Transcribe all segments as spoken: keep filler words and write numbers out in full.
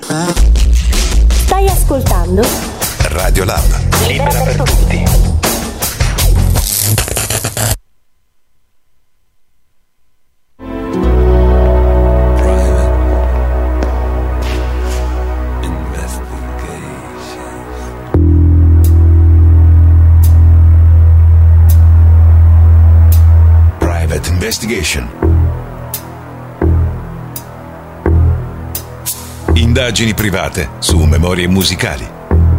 Stai ascoltando Radio Lab, libera per tutti. Private Investigation. Indagini private su memorie musicali.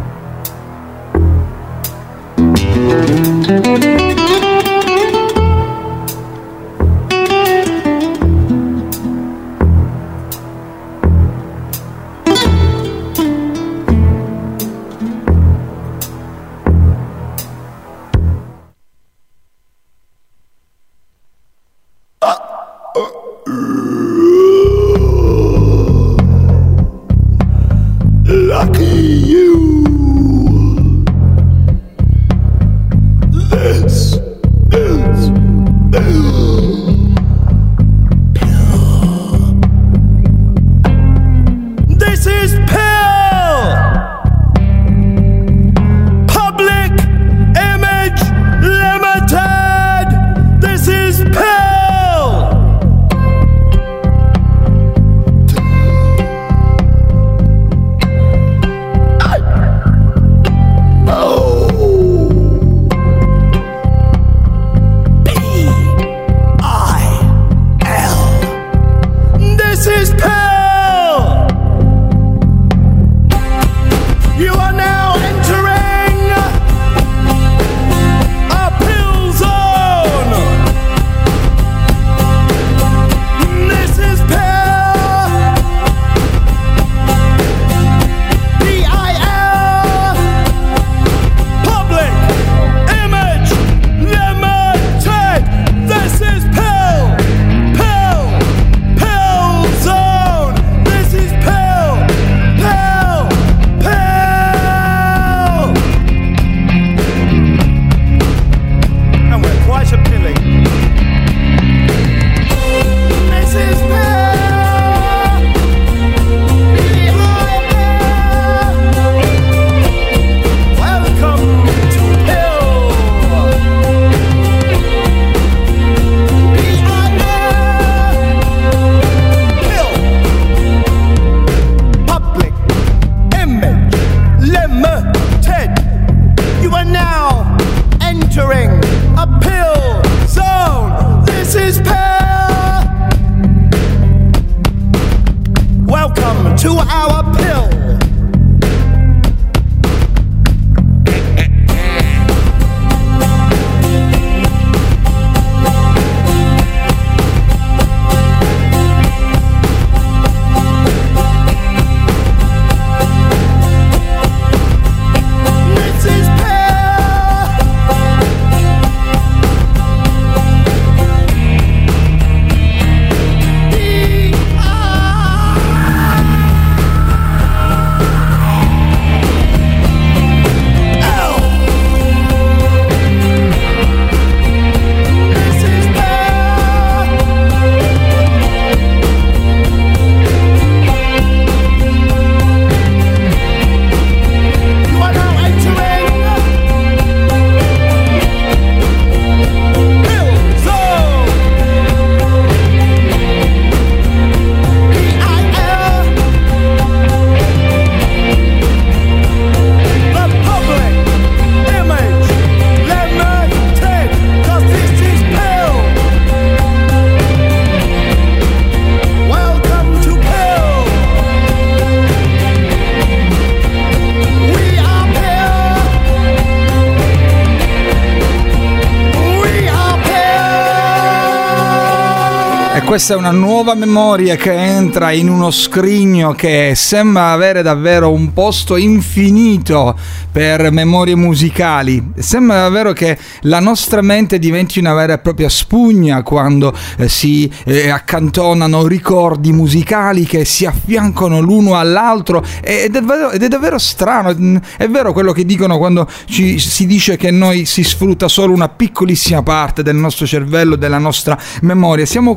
Questa è una nuova memoria che entra in uno scrigno che sembra avere davvero un posto infinito per memorie musicali. Sembra davvero che la nostra mente diventi una vera e propria spugna quando eh, si eh, accantonano ricordi musicali che si affiancano l'uno all'altro, ed è, vero, ed è davvero strano. È vero quello che dicono quando ci, si dice che noi si sfrutta solo una piccolissima parte del nostro cervello, della nostra memoria. Siamo come un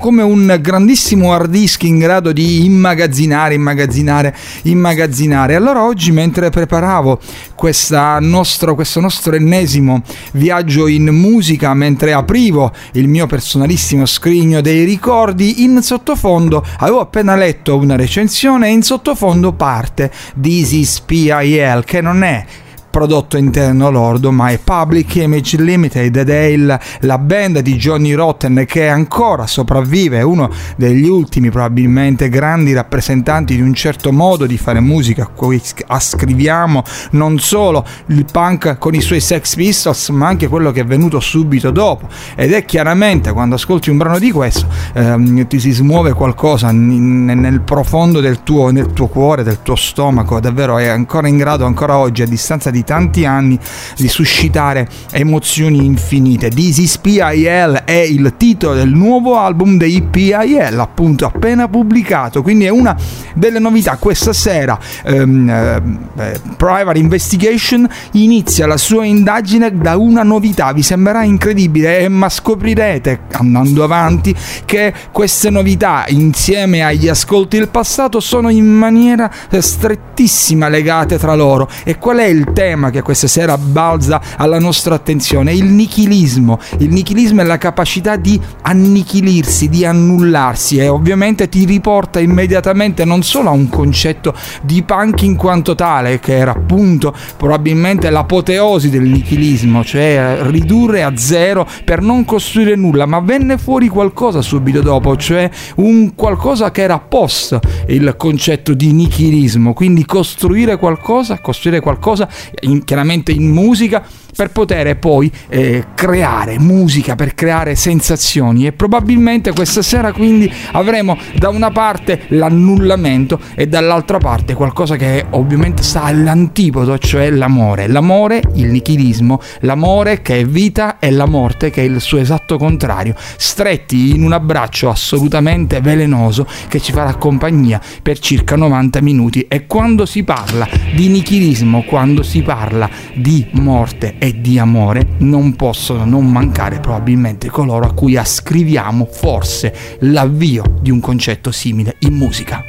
un grandissimo hard disk in grado di immagazzinare, immagazzinare, immagazzinare. Allora oggi, mentre preparavo questa nostro, questo nostro ennesimo viaggio in musica, mentre aprivo il mio personalissimo scrigno dei ricordi, in sottofondo avevo appena letto una recensione e in sottofondo parte This is P I L, che non è prodotto interno lordo, ma è Public Image Limited ed è il, la band di Johnny Rotten che ancora sopravvive, uno degli ultimi probabilmente grandi rappresentanti di un certo modo di fare musica a cui ascriviamo non solo il punk con i suoi Sex Pistols, ma anche quello che è venuto subito dopo, ed è chiaramente, quando ascolti un brano di questo, ehm, ti si smuove qualcosa n- nel profondo del tuo, nel tuo cuore, del tuo stomaco. Davvero è ancora in grado, ancora oggi, a distanza di tanti anni, di suscitare emozioni infinite. This is P I L è il titolo del nuovo album dei P I L, appunto appena pubblicato, quindi è una delle novità. Questa sera ehm, eh, Private Investigation inizia la sua indagine da una novità. Vi sembrerà incredibile, eh, ma scoprirete andando avanti che queste novità, insieme agli ascolti del passato, sono in maniera strettissima legate tra loro. E qual è il tema che questa sera balza alla nostra attenzione? Il nichilismo. Il nichilismo è la capacità di annichilirsi, di annullarsi, e ovviamente ti riporta immediatamente non solo a un concetto di punk in quanto tale, che era appunto probabilmente l'apoteosi del nichilismo, cioè ridurre a zero per non costruire nulla, ma venne fuori qualcosa subito dopo, cioè un qualcosa che era post il concetto di nichilismo, quindi costruire qualcosa, costruire qualcosa in, chiaramente in musica, per poter poi eh, creare musica, per creare sensazioni. E probabilmente questa sera quindi avremo da una parte l'annullamento e dall'altra parte qualcosa che ovviamente sta all'antipodo, cioè l'amore. L'amore, il nichilismo, l'amore che è vita e la morte che è il suo esatto contrario, stretti in un abbraccio assolutamente velenoso che ci farà compagnia per circa novanta minuti. E quando si parla di nichilismo, quando si parla di morte e di amore, non possono non mancare probabilmente coloro a cui ascriviamo forse l'avvio di un concetto simile in musica.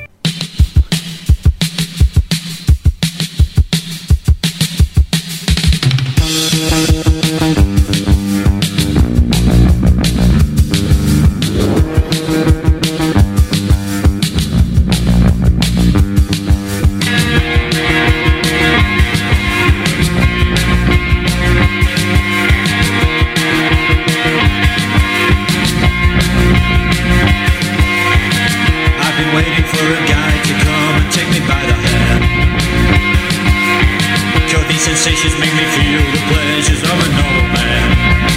Sensations make me feel the pleasures of an old man.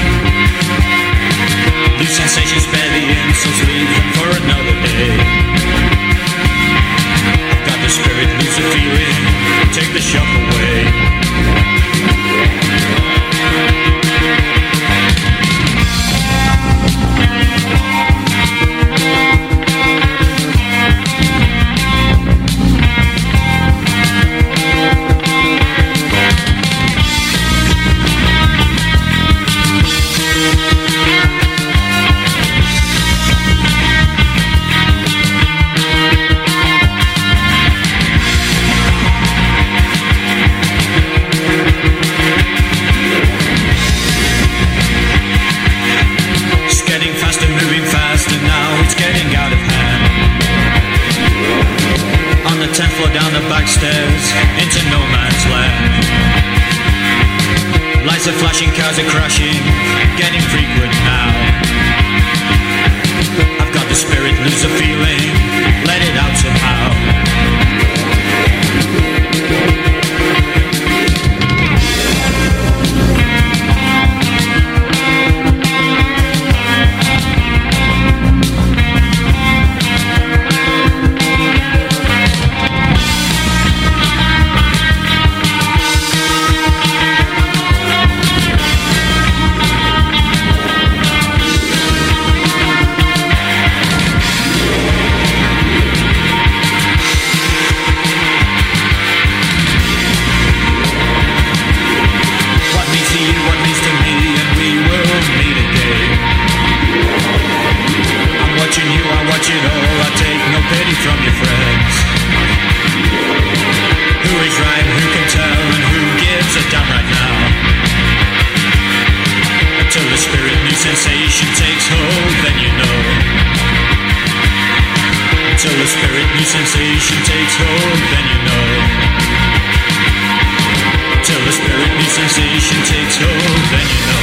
These sensations spare the insults, leave them for another day. I've got the spirit, lose the feeling, take the shock away. Stairs into no man's land. Lights are flashing, cars are crashing, getting frequent now. I've got the spirit, lose the feeling, let it out somehow. spirit new sensation takes hold, then you know. Till the spirit new sensation takes hold, then you know.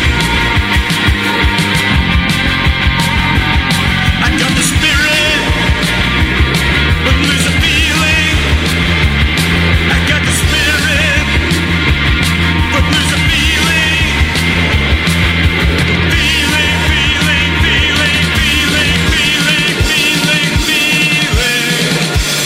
I got the spirit, but lose a feeling. I got the spirit, but lose a feeling. Feeling, feeling, feeling, feeling, feeling, feeling, feeling.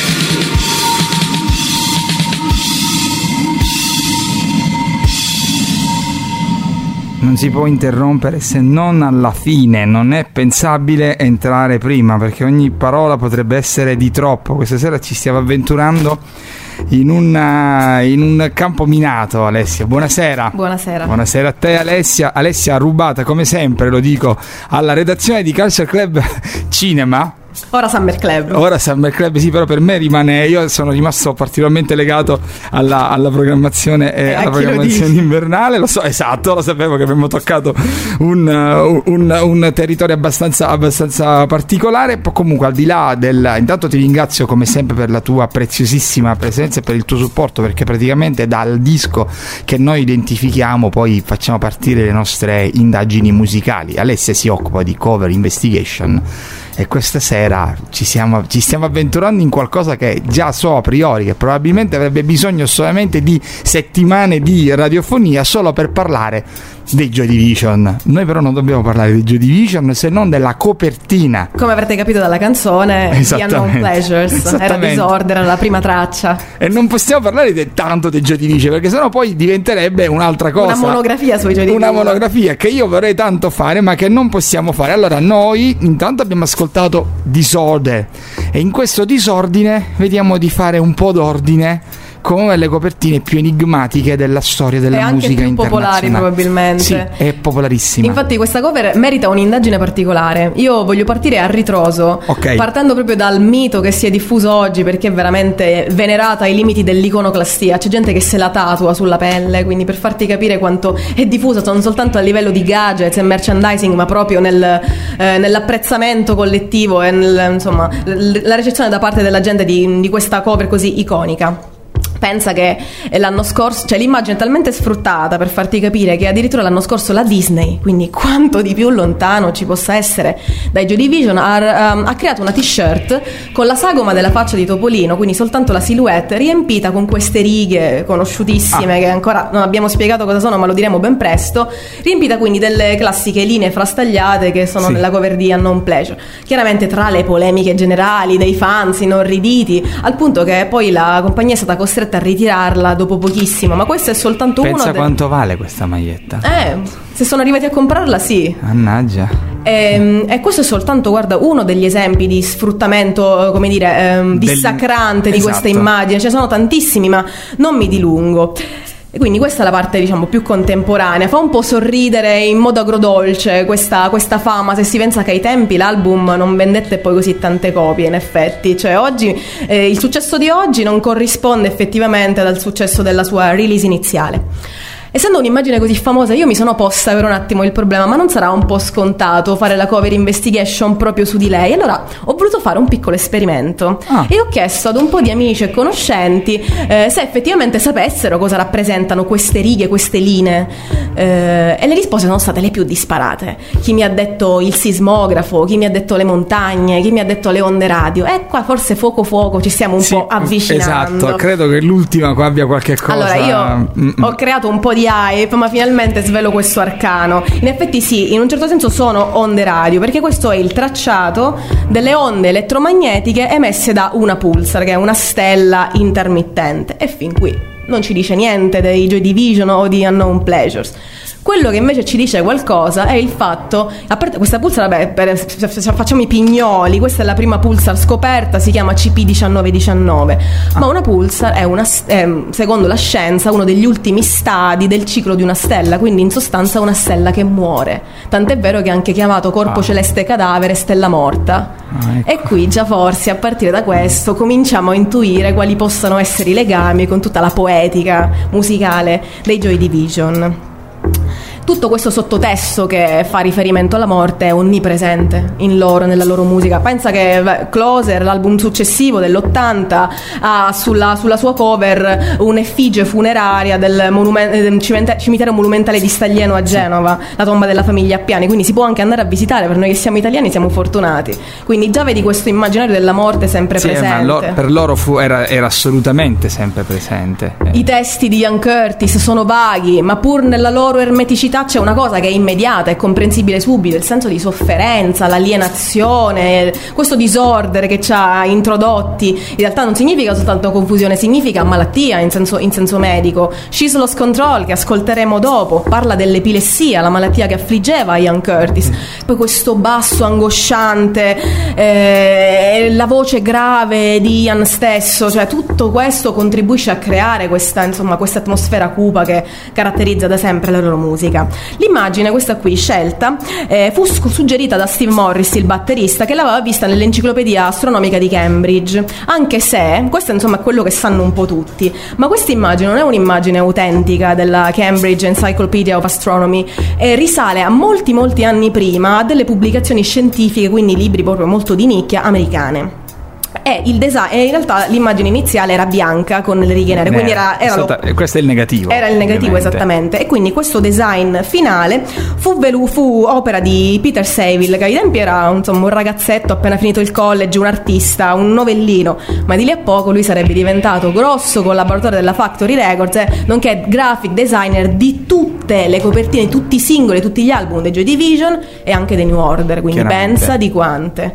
Non si può interrompere se non alla fine, non è pensabile entrare prima, perché ogni parola potrebbe essere di troppo. Questa sera ci stiamo avventurando in, una, in un campo minato, Alessia. Buonasera. Buonasera. Buonasera a te, Alessia. Alessia rubata, come sempre, lo dico, alla redazione di Culture Club Cinema. Ora Summer Club. Ora Summer Club, sì, però per me rimane, io sono rimasto particolarmente legato alla, alla programmazione eh, eh, alla programmazione invernale, lo so, esatto, lo sapevo che avremmo toccato un, un, un territorio abbastanza, abbastanza particolare. Poi comunque, al di là del, intanto ti ringrazio come sempre per la tua preziosissima presenza e per il tuo supporto, perché praticamente dal disco che noi identifichiamo poi facciamo partire le nostre indagini musicali. Alessia si occupa di cover investigation e questa sera ci, siamo, ci stiamo avventurando in qualcosa che già so a priori che probabilmente avrebbe bisogno solamente di settimane di radiofonia solo per parlare dei Joy Division. Noi però non dobbiamo parlare dei Joy Division se non della copertina. Come avrete capito dalla canzone, di Unknown Pleasures, era Disorder, era la prima traccia. E non possiamo parlare de, tanto dei Joy Division, perché sennò poi diventerebbe un'altra cosa. Una monografia sui Joy Division. Una monografia che io vorrei tanto fare, ma che non possiamo fare. Allora noi intanto abbiamo ascoltato Disorder e in questo disordine vediamo di fare un po' d'ordine come le copertine più enigmatiche della storia della musica internazionale. E anche più popolari probabilmente. Sì, è popolarissima. Infatti questa cover merita un'indagine particolare. Io voglio partire a ritroso, okay, partendo proprio dal mito che si è diffuso oggi, perché è veramente venerata ai limiti dell'iconoclastia. C'è gente che se la tatua sulla pelle, quindi per farti capire quanto è diffusa non soltanto a livello di gadgets e merchandising, ma proprio nel, eh, nell'apprezzamento collettivo e nel, insomma, la ricezione da parte della gente di, di questa cover così iconica. Pensa che l'anno scorso, cioè l'immagine è talmente sfruttata per farti capire che addirittura l'anno scorso la Disney, quindi quanto di più lontano ci possa essere dai Joy Division, ha, um, ha creato una t-shirt con la sagoma della faccia di Topolino, quindi soltanto la silhouette riempita con queste righe conosciutissime, ah, che ancora non abbiamo spiegato cosa sono, ma lo diremo ben presto, riempita quindi delle classiche linee frastagliate che sono, sì, nella cover di Unknown Pleasure. Chiaramente tra le polemiche generali dei fans inorriditi, al punto che poi la compagnia è stata costretta a ritirarla dopo pochissimo, ma questo è soltanto Pensa uno. Pensa quanto de... vale questa maglietta. Eh, se sono arrivati a comprarla, sì. Mannaggia. E, e questo è soltanto, guarda, uno degli esempi di sfruttamento, come dire, ehm, dissacrante Del... di questa, esatto, immagine. Ce ne sono tantissimi, ma non mi dilungo. E quindi questa è la parte, diciamo, più contemporanea. Fa un po' sorridere in modo agrodolce questa, questa fama, se si pensa che ai tempi l'album non vendette poi così tante copie, in effetti. Cioè oggi eh, il successo di oggi non corrisponde effettivamente al successo della sua release iniziale. Essendo un'immagine così famosa, io mi sono posta per un attimo il problema: ma non sarà un po' scontato fare la cover investigation proprio su di lei? Allora ho voluto fare un piccolo esperimento, ah. e ho chiesto ad un po' di amici e conoscenti eh, se effettivamente sapessero cosa rappresentano queste righe, queste linee, eh, e le risposte sono state le più disparate. Chi mi ha detto il sismografo, chi mi ha detto le montagne, chi mi ha detto le onde radio. E qua forse fuoco fuoco ci stiamo un sì, po' avvicinando. Esatto, credo che l'ultima qua abbia qualche cosa. Allora io Mm-mm. ho creato un po' di hype, ma finalmente svelo questo arcano. In effetti sì, in un certo senso sono onde radio, perché questo è il tracciato delle onde elettromagnetiche emesse da una pulsar, che è una stella intermittente. E fin qui non ci dice niente dei Joy Division o di Unknown Pleasures. Quello che invece ci dice qualcosa è il fatto, a parte questa pulsar, vabbè, per, facciamo i pignoli, questa è la prima pulsar scoperta, si chiama C P diciannove diciannove, ah. ma una pulsar è, una, è, secondo la scienza, uno degli ultimi stadi del ciclo di una stella, quindi in sostanza una stella che muore, tant'è vero che è anche chiamato corpo ah. celeste cadavere, stella morta. Ah, ecco. E qui già forse a partire da questo cominciamo a intuire quali possano essere i legami con tutta la poetica musicale dei Joy Division. tutto questo sottotesto che fa riferimento alla morte è onnipresente in loro, nella loro musica. Pensa che beh, Closer, l'album successivo dell'ottanta, ha sulla, sulla sua cover un'effigie funeraria del, monumen- del cimitero monumentale di Staglieno a Genova, la tomba della famiglia Appiani, quindi si può anche andare a visitare. Per noi che siamo italiani siamo fortunati, quindi già vedi questo immaginario della morte sempre sì, presente. Ma lo, per loro fu, era, era assolutamente sempre presente. I testi di Ian Curtis sono vaghi, ma pur nella loro ermeticità c'è una cosa che è immediata, è comprensibile subito: il senso di sofferenza, l'alienazione, questo disordine che ci ha introdotti. In realtà non significa soltanto confusione, significa malattia in senso, in senso medico. She's Lost Control, che ascolteremo dopo, parla dell'epilessia, la malattia che affliggeva Ian Curtis. Poi questo basso angosciante, eh, la voce grave di Ian stesso, cioè tutto questo contribuisce a creare questa, insomma, questa atmosfera cupa che caratterizza da sempre la loro musica. L'immagine, questa qui scelta, eh, fu suggerita da Steve Morris, il batterista, che l'aveva vista nell'enciclopedia astronomica di Cambridge, anche se questo insomma è quello che sanno un po' tutti, ma questa immagine non è un'immagine autentica della Cambridge Encyclopedia of Astronomy, eh, risale a molti molti anni prima, a delle pubblicazioni scientifiche, quindi libri proprio molto di nicchia americane. E il design, e in realtà l'immagine iniziale era bianca con le righe nere, quindi era, era stata, lo, questo è il negativo. Era il negativo, ovviamente. Esattamente. E quindi questo design finale fu, velu, fu opera di Peter Saville, che ai tempi era insomma un ragazzetto appena finito il college, un artista, un novellino, ma di lì a poco lui sarebbe diventato grosso collaboratore della Factory Records, eh, nonché graphic designer di tutte le copertine, tutti i singoli, tutti gli album dei Joy Division e anche dei New Order, quindi pensa di quante.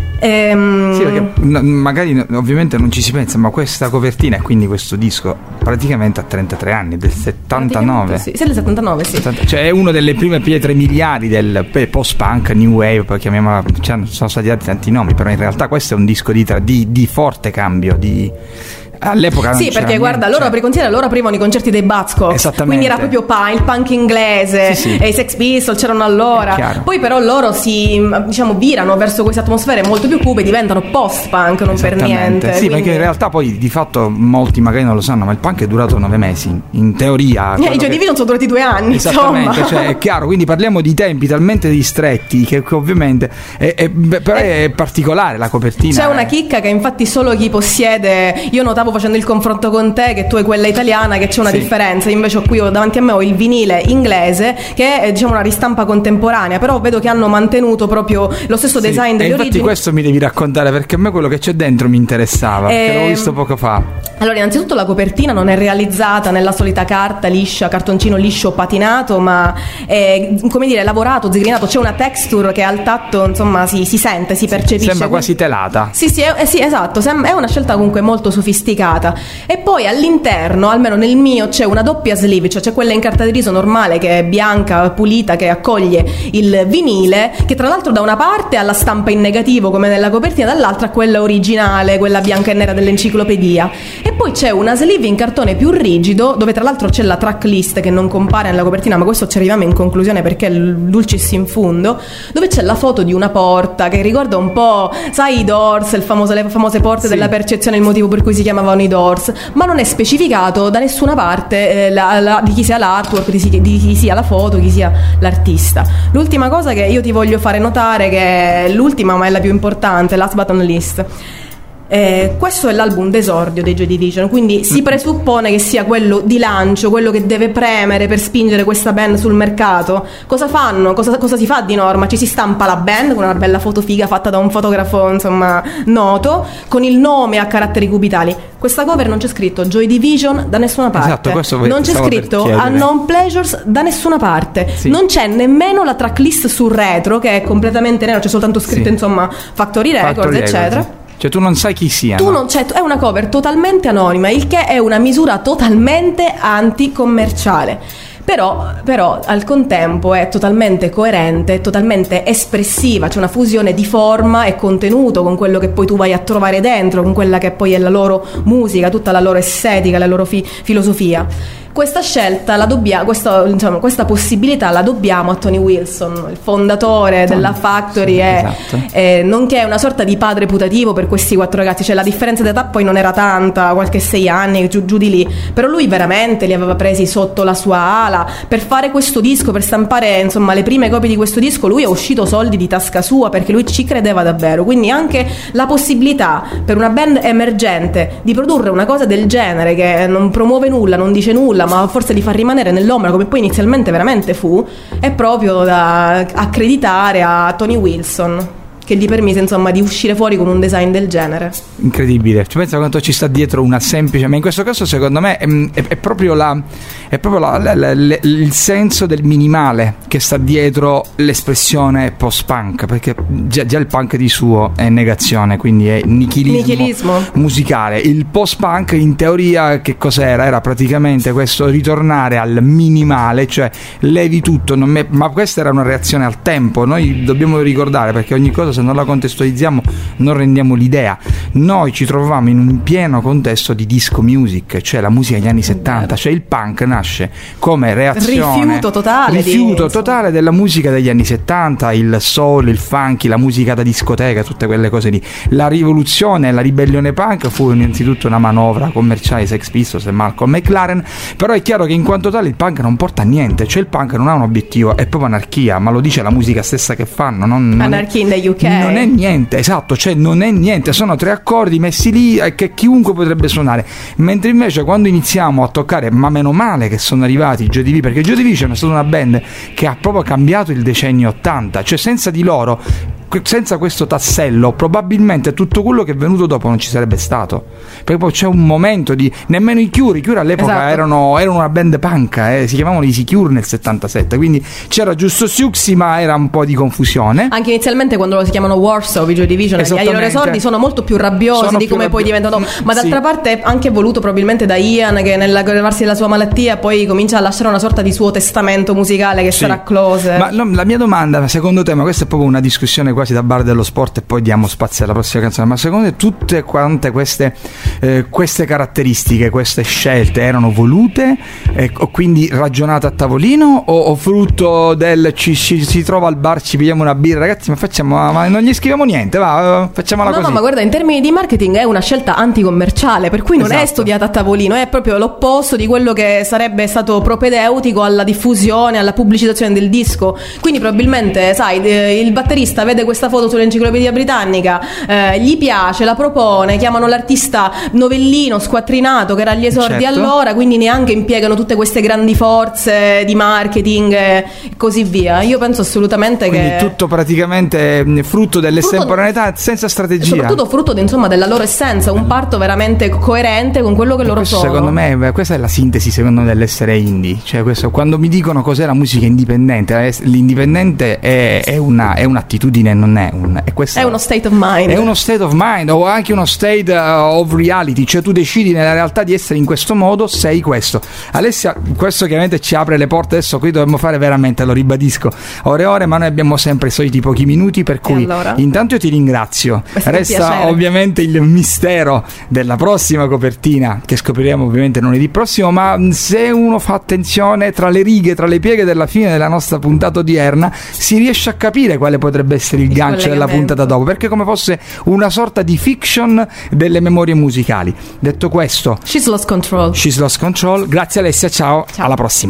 Ehm... Sì, perché magari ovviamente non ci si pensa, ma questa copertina e quindi questo disco praticamente ha trentatré anni, del settantanove. Sì, del settantanove, sì. Cioè è una delle prime pietre miliari del post-punk, new wave, poi chiamiamola, cioè, sono stati dati tanti nomi, però in realtà questo è un disco di, di, di forte cambio, di all'epoca sì, perché guarda, niente, loro, cioè... per loro aprivano i concerti dei Buzzcocks, quindi era proprio pa- il punk inglese, sì, sì. E i Sex Pistols c'erano allora, poi però loro si, diciamo, virano verso queste atmosfere molto più cupe, diventano post-punk, non per niente. Sì, quindi... perché in realtà poi di fatto molti magari non lo sanno, ma il punk è durato nove mesi, in teoria. Eh, I Joy Division sono durati due anni, esattamente, insomma. Cioè è chiaro, quindi parliamo di tempi talmente ristretti che, che ovviamente è, è, però è, è particolare la copertina. C'è una chicca che infatti solo chi possiede, io notavo facendo il confronto con te che tu hai quella italiana, che c'è una sì. differenza. Invece qui ho, davanti a me ho il vinile inglese, che è diciamo una ristampa contemporanea, però vedo che hanno mantenuto proprio lo stesso sì. design delle origini. Infatti questo mi devi raccontare, perché a me quello che c'è dentro mi interessava, perché ehm... l'ho visto poco fa. Allora, innanzitutto la copertina non è realizzata nella solita carta liscia, cartoncino liscio patinato, ma è, come dire, lavorato, zigrinato. C'è una texture che al tatto insomma si, si sente, si percepisce. Sembra quasi telata. Sì, sì, è, sì, esatto, è una scelta comunque molto sofisticata. E poi all'interno, almeno nel mio, c'è una doppia sleeve, cioè c'è quella in carta di riso normale che è bianca, pulita, che accoglie il vinile, che tra l'altro da una parte ha la stampa in negativo come nella copertina, dall'altra quella originale, quella bianca e nera dell'enciclopedia. E poi c'è una sleeve in cartone più rigido, dove tra l'altro c'è la tracklist che non compare nella copertina, ma questo ci arriviamo in conclusione perché è il dulcis in fundo, dove c'è la foto di una porta che ricorda un po', sai, i Doors, il famoso, le famose porte sì. della percezione, il motivo per cui si chiamavano i Doors, ma non è specificato da nessuna parte eh, la, la, di chi sia l'artwork, di, di chi sia la foto, chi sia l'artista. L'ultima cosa che io ti voglio fare notare, che è l'ultima ma è la più importante, last but not least. Eh, questo è l'album d'esordio dei Joy Division, quindi si presuppone che sia quello di lancio, quello che deve premere per spingere questa band sul mercato. Cosa fanno? Cosa, cosa si fa di norma? Ci si stampa la band con una bella foto figa fatta da un fotografo insomma noto, con il nome a caratteri cubitali. Questa cover non c'è scritto Joy Division da nessuna parte, esatto, questo non c'è scritto Unknown Pleasures da nessuna parte, sì. non c'è nemmeno la tracklist sul retro che è completamente nero, c'è soltanto scritto sì. insomma Factory Records, Factory eccetera Records. Cioè tu non sai chi sia. Tu no? non c'è, è una cover totalmente anonima, il che è una misura totalmente anticommerciale. Però, però al contempo è totalmente coerente, totalmente espressiva, c'è una fusione di forma e contenuto con quello che poi tu vai a trovare dentro, con quella che poi è la loro musica, tutta la loro estetica, la loro fi- filosofia. Questa scelta la dobbiamo, questa, diciamo, questa possibilità la dobbiamo a Tony Wilson, il fondatore Tony. della Factory, sì, è, esatto. è, nonché una sorta di padre putativo per questi quattro ragazzi. Cioè la differenza d'età poi non era tanta, qualche sei anni, giù, giù di lì, però lui veramente li aveva presi sotto la sua ala per fare questo disco, per stampare insomma le prime copie di questo disco. Lui è uscito soldi di tasca sua perché lui ci credeva davvero, quindi anche la possibilità per una band emergente di produrre una cosa del genere, che non promuove nulla, non dice nulla, ma forse li fa rimanere nell'ombra come poi inizialmente veramente fu, è proprio da accreditare a Tony Wilson, che gli permise insomma di uscire fuori con un design del genere. Incredibile, ci pensa quanto ci sta dietro una semplice, ma in questo caso secondo me è, è, è proprio, la, è proprio la, la, la, la, il senso del minimale che sta dietro l'espressione post-punk, perché già, già il punk di suo è negazione, quindi è nichilismo, nichilismo musicale. Il post-punk in teoria che cos'era? Era praticamente questo ritornare al minimale, cioè levi tutto, non me, ma questa era una reazione al tempo. Noi dobbiamo ricordare, perché ogni cosa se non la contestualizziamo non rendiamo l'idea. Noi ci trovavamo in un pieno contesto di disco music, cioè la musica degli anni settanta, cioè il punk nasce come reazione, rifiuto totale rifiuto di... totale della musica degli anni settanta, il soul, il funky, la musica da discoteca, tutte quelle cose lì. La rivoluzione, la ribellione punk fu innanzitutto una manovra commerciale di Sex Pistols e Malcolm McLaren, però è chiaro che in quanto tale il punk non porta a niente, cioè il punk non ha un obiettivo, è proprio anarchia, ma lo dice la musica stessa che fanno, non, non Anarchy in the U K. Non è niente, esatto, cioè non è niente, sono tre accordi messi lì eh, che chiunque potrebbe suonare, mentre invece quando iniziamo a toccare, ma meno male che sono arrivati i Joy Division, perché i Joy Division è stata una band che ha proprio cambiato il decennio ottanta, cioè senza di loro, senza questo tassello probabilmente tutto quello che è venuto dopo non ci sarebbe stato, perché poi c'è un momento di, nemmeno i Cure, i Cure all'epoca esatto. erano, erano una band punk, eh, si chiamavano Easy Cure nel settantasette, quindi c'era giusto Siouxsie ma era un po' di confusione. Anche inizialmente quando lo si chiamano Warsaw, i Joy Division, i loro esordi sono molto più rabbiosi sono di più come rabbio- poi diventano, ma d'altra sì. parte anche voluto probabilmente da Ian, che nel levarsi della sua malattia poi comincia a lasciare una sorta di suo testamento musicale che sì. sarà Close. Ma no, la mia domanda, secondo te, ma questa è proprio una discussione quasi da bar dello sport e poi diamo spazio alla prossima canzone, ma secondo te tutte quante queste eh, queste caratteristiche, queste scelte erano volute eh, o quindi ragionate a tavolino o, o frutto del ci, ci si trova al bar, ci pigliamo una birra, ragazzi, ma facciamo, ma non gli scriviamo niente, va, facciamola no, così. No, ma guarda, in termini di marketing è una scelta anticommerciale, per cui non esatto. è studiata a tavolino, è proprio l'opposto di quello che sarebbe stato propedeutico alla diffusione, alla pubblicizzazione del disco. Quindi probabilmente, sai, il batterista vede questa foto sull'enciclopedia britannica, eh, gli piace, la propone, chiamano l'artista novellino squattrinato che era agli esordi certo. allora, quindi neanche impiegano tutte queste grandi forze di marketing e così via. Io penso assolutamente quindi che tutto praticamente frutto dell'estemporaneità frutto, senza strategia, soprattutto frutto de, insomma della loro essenza, un parto veramente coerente con quello che loro questo, sono. Secondo me questa è la sintesi secondo me dell'essere indie, cioè questo, quando mi dicono cos'è la musica indipendente, l'indipendente è, è, una, è un'attitudine, non è un è, questo, è uno state of mind, è uno state of mind o anche uno state uh, of reality, cioè tu decidi nella realtà di essere in questo modo, sei questo. Alessia, questo chiaramente ci apre le porte, adesso qui dovremmo fare veramente, lo ribadisco, ore e ore, ma noi abbiamo sempre i soliti pochi minuti, per cui allora? intanto io ti ringrazio. Resta ovviamente il mistero della prossima copertina che scopriremo ovviamente lunedì prossimo, ma se uno fa attenzione tra le righe, tra le pieghe della fine della nostra puntata odierna, si riesce a capire quale potrebbe essere il, il gancio della puntata dopo, perché come fosse una sorta di fiction delle memorie musicali. Detto questo, She's Lost Control. She's Lost Control. Grazie Alessia, ciao, ciao. Alla prossima.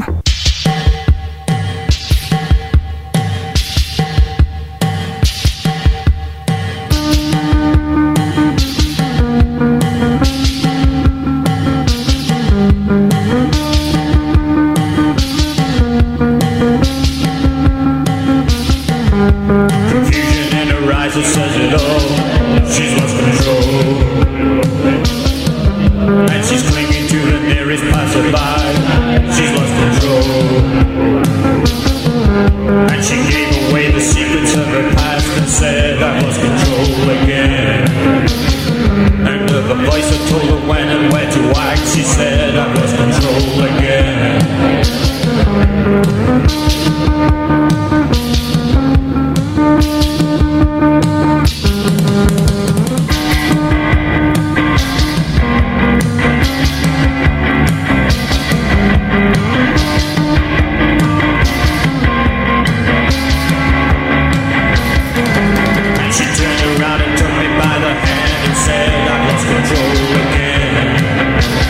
Around and took me by the hand and said I lost control again.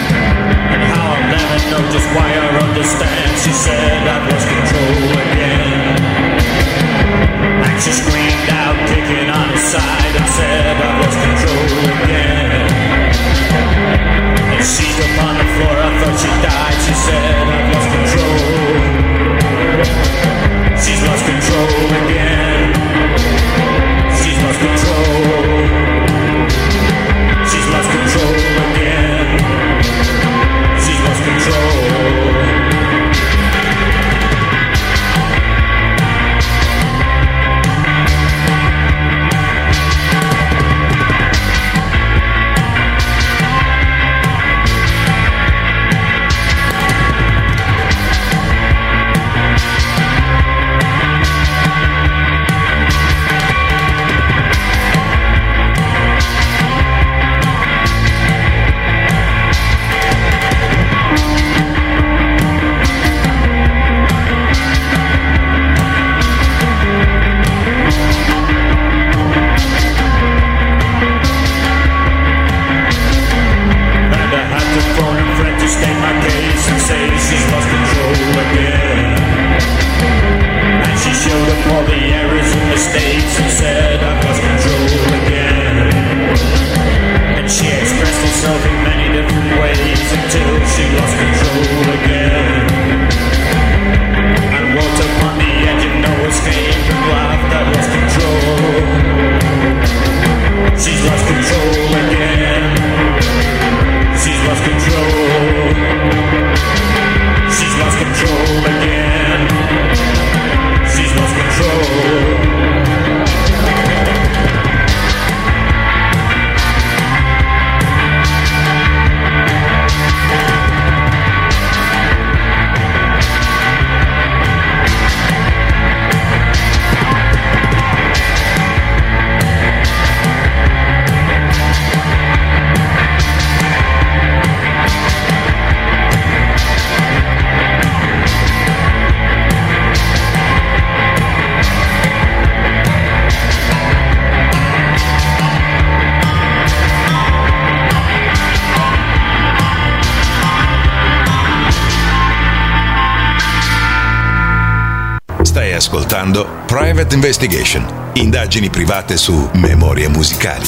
ascoltando Private Investigation, indagini private su memorie musicali.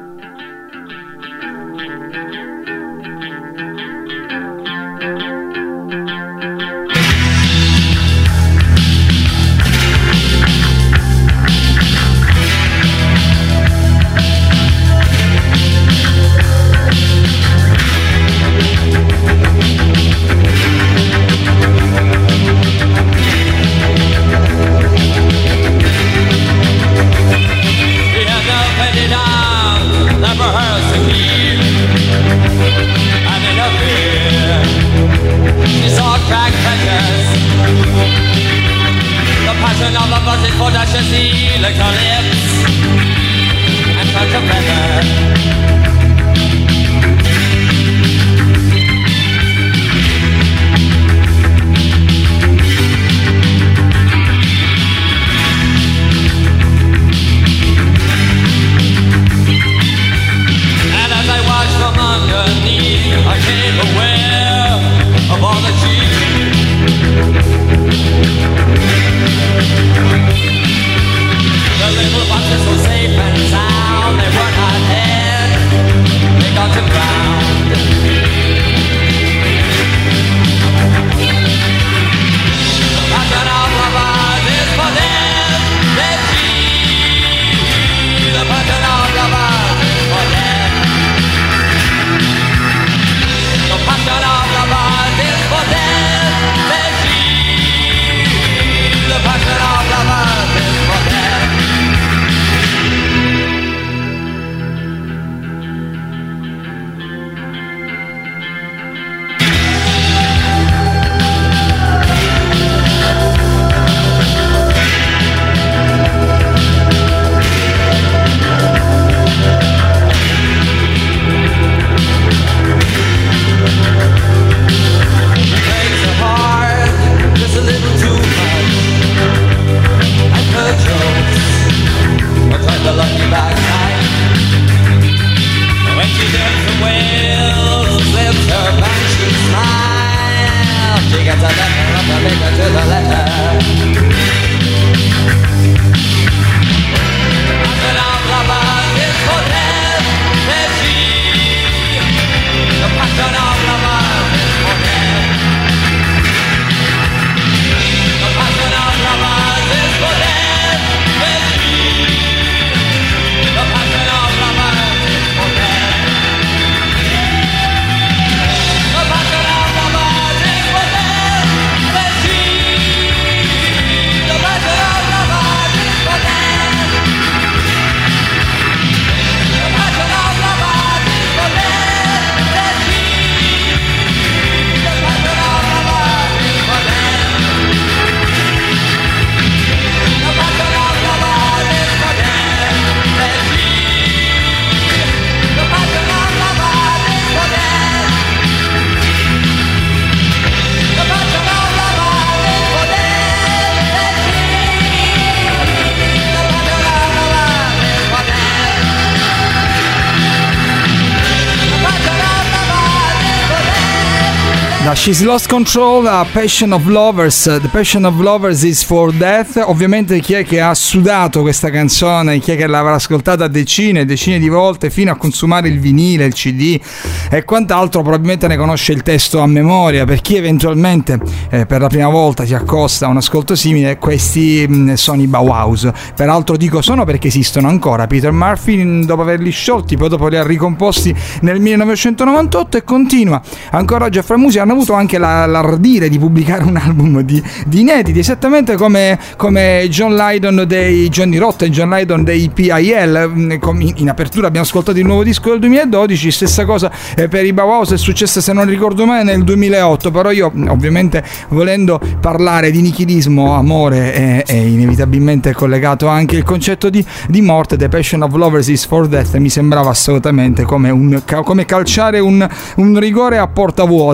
She's Lost Control, a Passion of Lovers. The Passion of Lovers is for Death. Ovviamente chi è che ha sudato questa canzone, chi è che l'avrà ascoltata decine e decine di volte fino a consumare il vinile, il C D e quant'altro, probabilmente ne conosce il testo a memoria. Per chi eventualmente eh, per la prima volta si accosta a un ascolto simile, questi mh, sono i Bauhaus. Peraltro dico sono perché esistono ancora. Peter Murphy, dopo averli sciolti, poi dopo li ha ricomposti nel millenovecentonovantotto, e continua ancora oggi a fare musica. Hanno avuto anche la, l'ardire di pubblicare un album di, di inediti, esattamente come, come John Lydon dei Johnny Rotten e John Lydon dei P I L. In, in apertura abbiamo ascoltato il nuovo disco del duemiladodici, stessa cosa eh, per i Bauhaus, è successa, se non ricordo male, nel duemilaotto. Però io, ovviamente, volendo parlare di nichilismo, amore, è, è inevitabilmente collegato anche il concetto di, di morte. The Passion of Lovers is for Death mi sembrava assolutamente come, un, come calciare un, un rigore a porta vuota, e quindi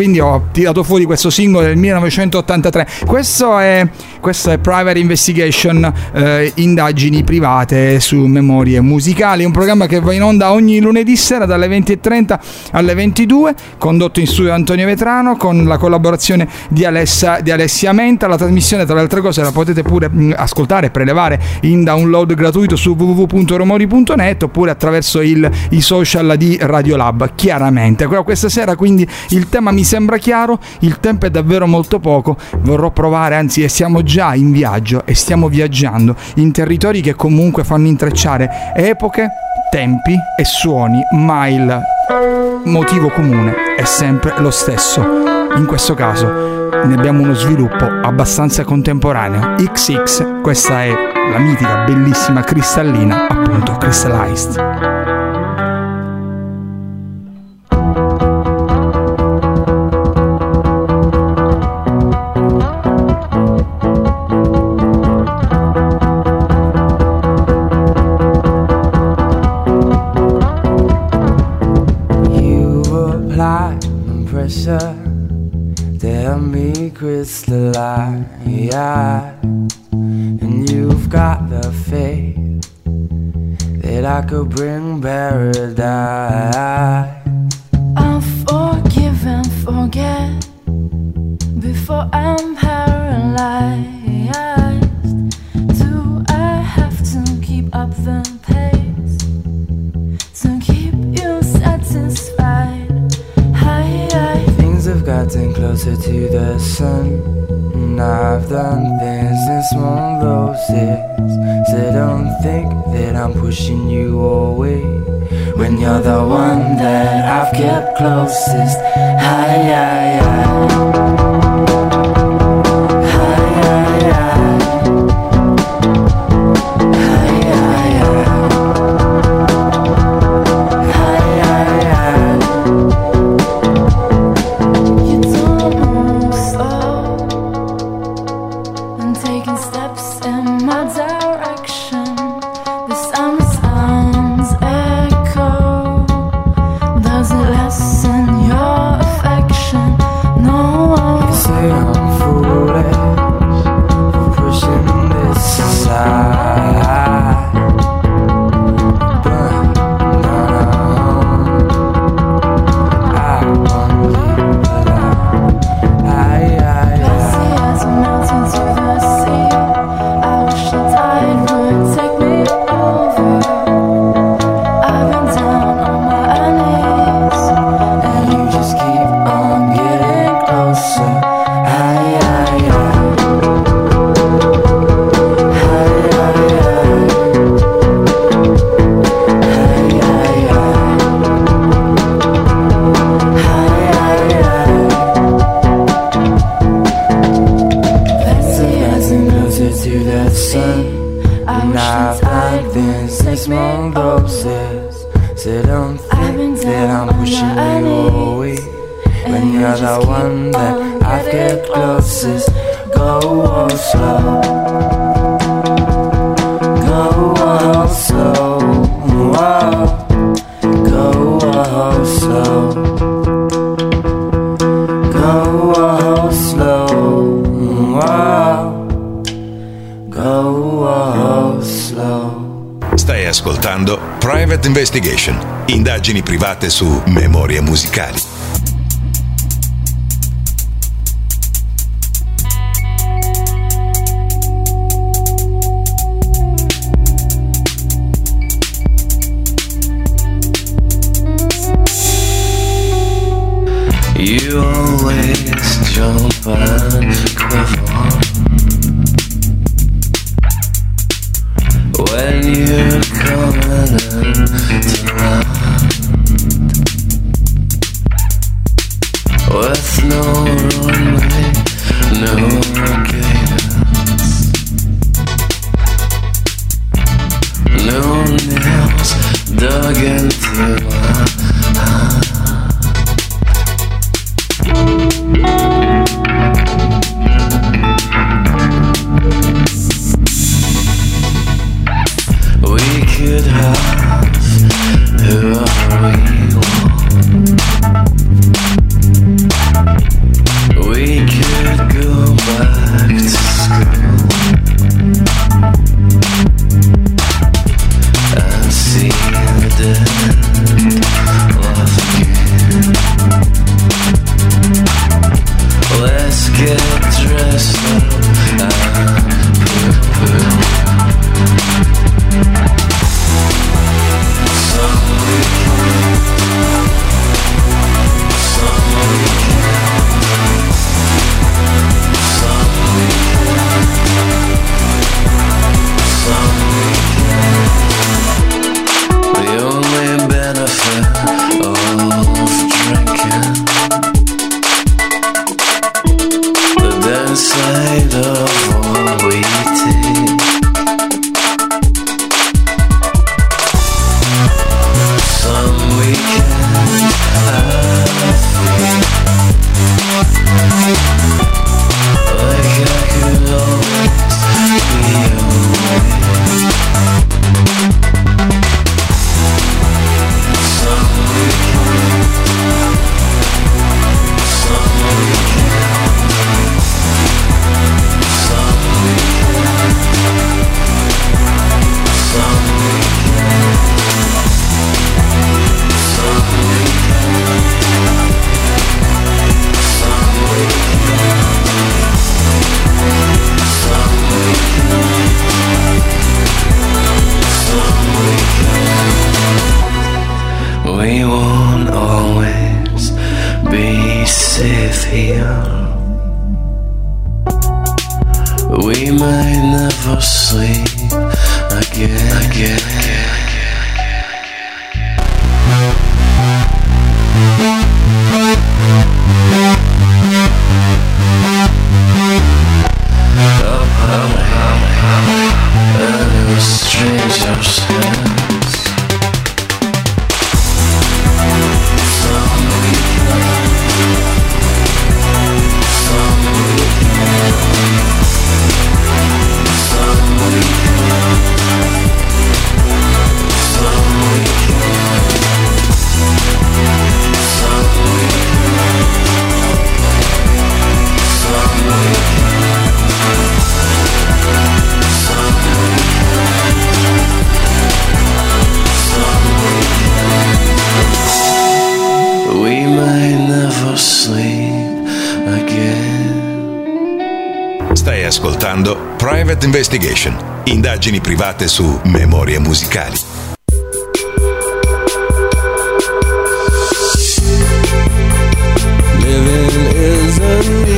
quindi ho tirato fuori questo singolo del millenovecentottantatré. Questo è, questo è Private Investigation, eh, indagini private su memorie musicali, un programma che va in onda ogni lunedì sera dalle venti e trenta alle ventidue, condotto in studio da Antonio Vetrano con la collaborazione di, Alessa, di Alessia Menta. La trasmissione, tra le altre cose, la potete pure mh, ascoltare e prelevare in download gratuito su w w w punto romori punto net oppure attraverso il, i social di Radiolab, chiaramente. Questa sera quindi il tema mi sembra chiaro, il tempo è davvero molto poco, vorrò provare, anzi siamo già in viaggio e stiamo viaggiando in territori che comunque fanno intrecciare epoche, tempi e suoni, ma il motivo comune è sempre lo stesso. In questo caso ne abbiamo uno sviluppo abbastanza contemporaneo. X X, questa è la mitica, bellissima Cristallina, appunto Crystallized. Tell me crystalline, and you've got the faith that I could bring paradise. I'll forgive and forget before I'm paralyzed. Do I have to keep up the pace to keep you satisfied? Things have gotten closer to the sun, and I've done things in small doses. So don't think that I'm pushing you away when you're the one that I've kept closest. Hi, hi, hi. Private Investigation, indagini private su memorie musicali. You always jump and quiver when you're coming into land with no runway, no gates, no nails dug into my hand. We could have whoever we want. feel. We might never sleep again, again, again. Stranger's hands. Some weekend, some weekend, some weekend, some weekend, some we might never sleep again. Stai ascoltando Private Investigation, indagini private su memorie musicali. Living isn't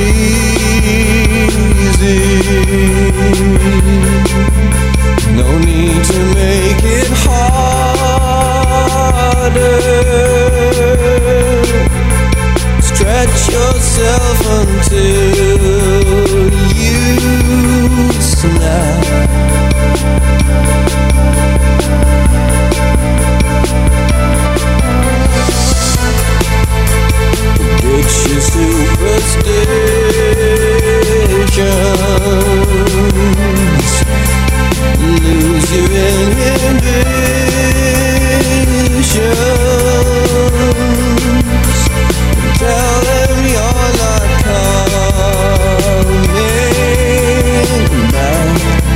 easy. No need to make it harder. Stretch yourself until you snap. Ditch your superstitions. Lose your inhibitions. Tell them you're not coming back.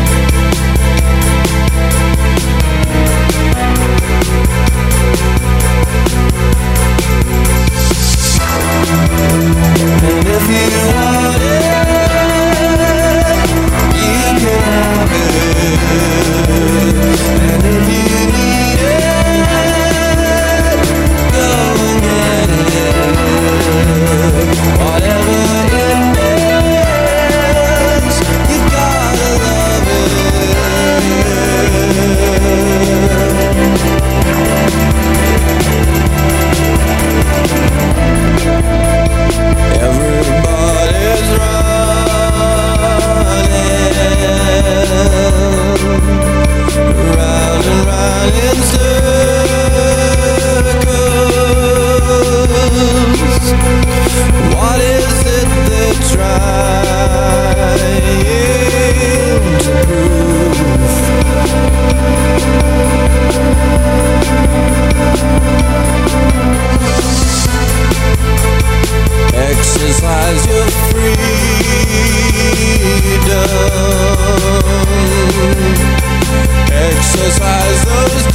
And if you want it, you can have it. And if you need it, go and get it. Whatever it is, you gotta love Everybody's running round and round in circles. What is it they're trying to prove? Exercise your freedom. Exercise those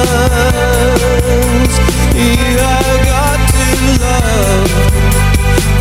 demons. You have got to love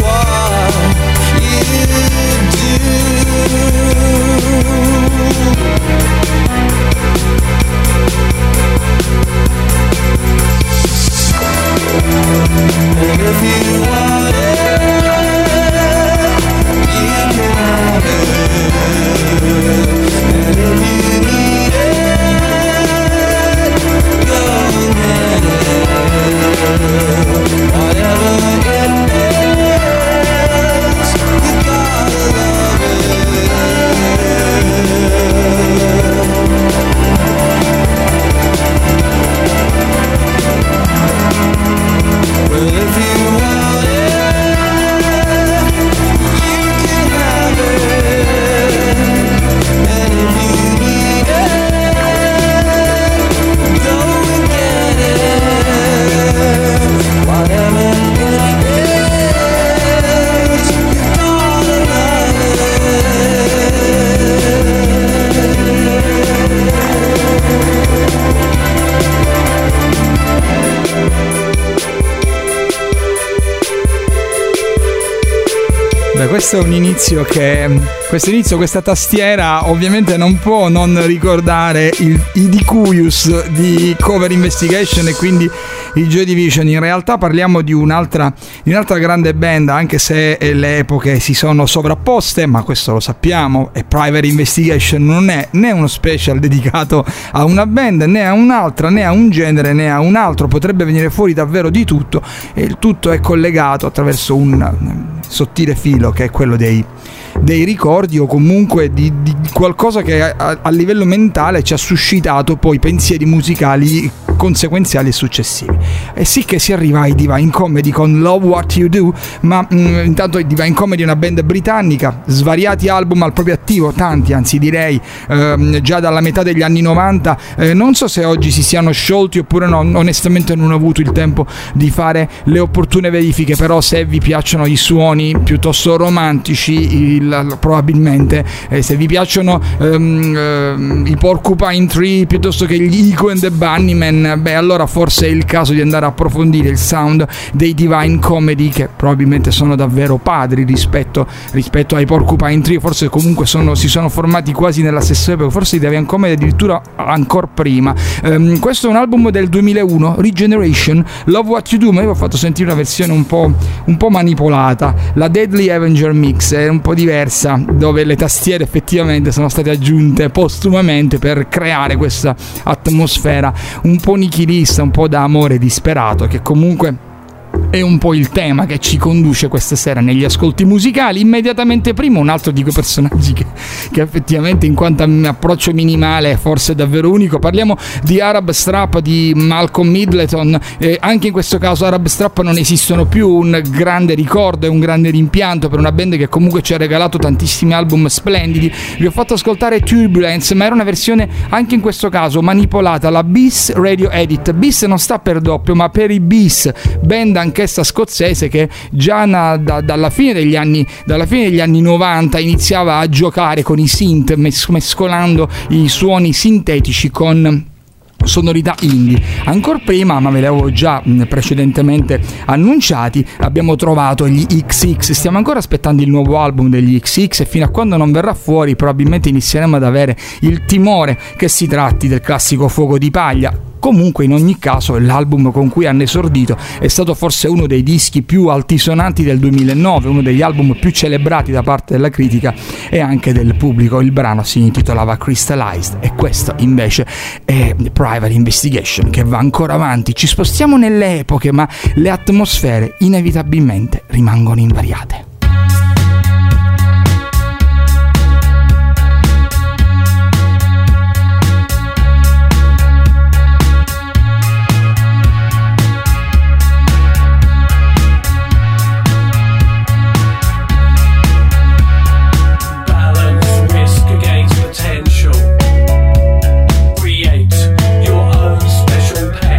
Beh, questo è un inizio che questo inizio, questa tastiera ovviamente non può non ricordare il, i Dicuyus di Cover Investigation e quindi i Joy Division. In realtà parliamo di un'altra, di un'altra grande band, anche se le epoche si sono sovrapposte, ma questo lo sappiamo, e Private Investigation non è né uno special dedicato a una band, né a un'altra, né a un genere, né a un altro. Potrebbe venire fuori davvero di tutto, e il tutto è collegato attraverso un sottile filo che è quello dei dei ricordi, o comunque di, di qualcosa che a, a livello mentale ci ha suscitato poi pensieri musicali conseguenziali e successivi. E sì che si arriva ai Divine Comedy con Love What You Do, ma mh, intanto i Divine Comedy è una band britannica, svariati album al proprio attivo, tanti anzi direi, ehm, già dalla metà degli anni novanta. Eh, non so se oggi si siano sciolti oppure no, onestamente non ho avuto il tempo di fare le opportune verifiche, però se vi piacciono i suoni piuttosto romantici, il, probabilmente eh, se vi piacciono ehm, ehm, i Porcupine Tree piuttosto che gli Echo and the Bunnymen, beh allora forse è il caso di andare a approfondire il sound dei Divine Comedy, che probabilmente sono davvero padri rispetto, rispetto ai Porcupine Tree. Forse comunque sono, si sono formati quasi nella stessa epoca, forse i Divine Comedy addirittura ancora prima. Um, questo è un album del duemilauno, Regeneration, Love What You Do, ma io ho fatto sentire una versione un po', un po' manipolata, la Deadly Avenger Mix è un po' diversa, dove le tastiere effettivamente sono state aggiunte postumamente per creare questa atmosfera un po' nichilista, un po' da amore disperato, che comunque è un po' il tema che ci conduce questa sera negli ascolti musicali. Immediatamente prima un altro di quei personaggi che, che effettivamente in quanto a approccio minimale è forse davvero unico. Parliamo di Arab Strap di Malcolm Middleton. Eh, anche in questo caso Arab Strap non esistono più, un grande ricordo e un grande rimpianto per una band che comunque ci ha regalato tantissimi album splendidi. Vi ho fatto ascoltare Turbulence, ma era una versione anche in questo caso manipolata, la Bis Radio Edit. Bis non sta per doppio ma per i Bis, band anch'essa scozzese che già na, da, dalla fine degli anni dalla fine degli anni novanta iniziava a giocare con i synth, mes- mescolando i suoni sintetici con sonorità indie. Ancora prima, ma ve le avevo già mh, precedentemente annunciati, abbiamo trovato gli X X. Stiamo ancora aspettando il nuovo album degli X X e fino a quando non verrà fuori probabilmente inizieremo ad avere il timore che si tratti del classico fuoco di paglia. Comunque in ogni caso l'album con cui hanno esordito è stato forse uno dei dischi più altisonanti del duemilanove, uno degli album più celebrati da parte della critica e anche del pubblico. Il brano si intitolava Crystallized e questo invece è Private Investigation, che va ancora avanti. Ci spostiamo nelle epoche, ma le atmosfere inevitabilmente rimangono invariate.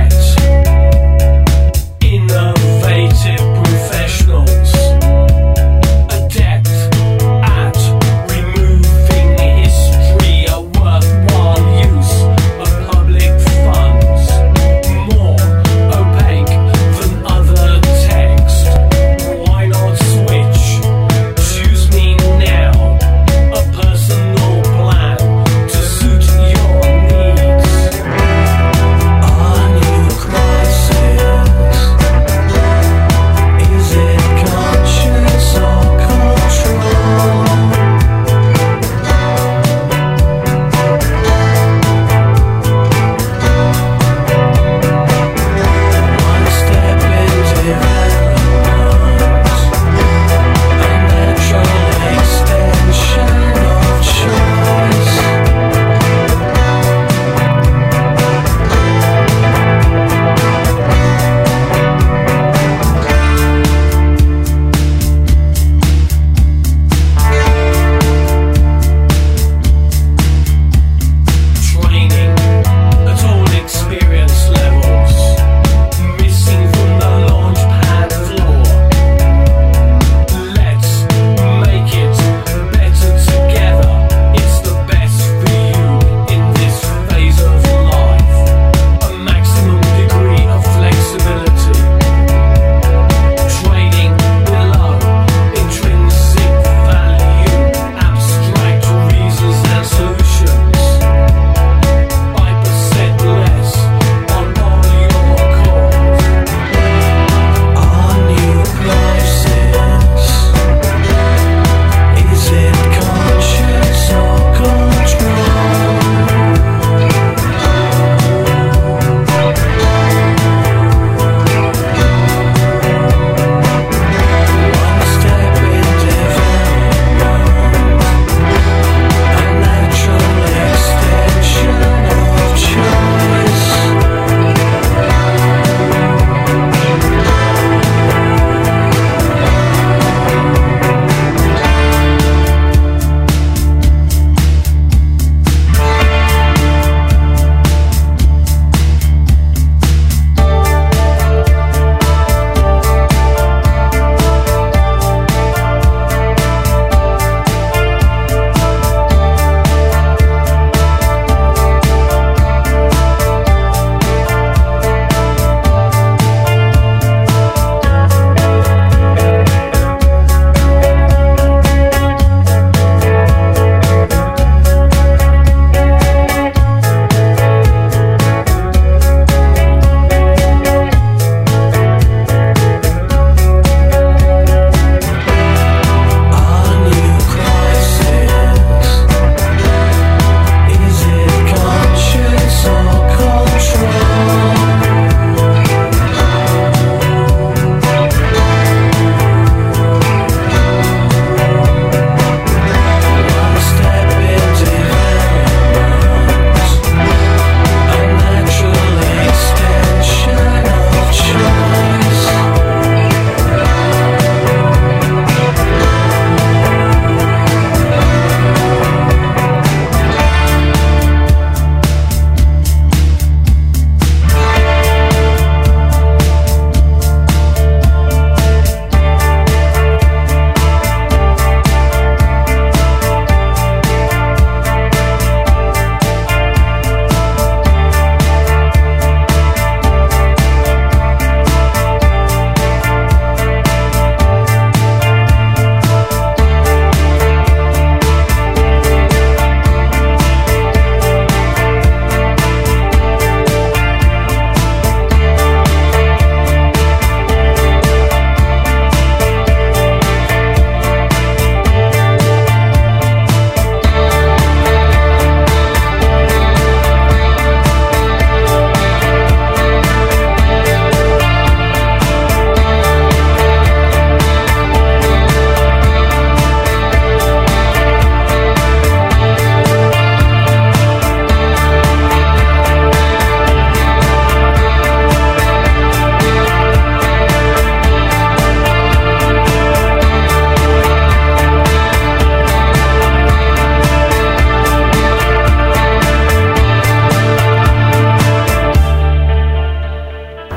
Innovative professionals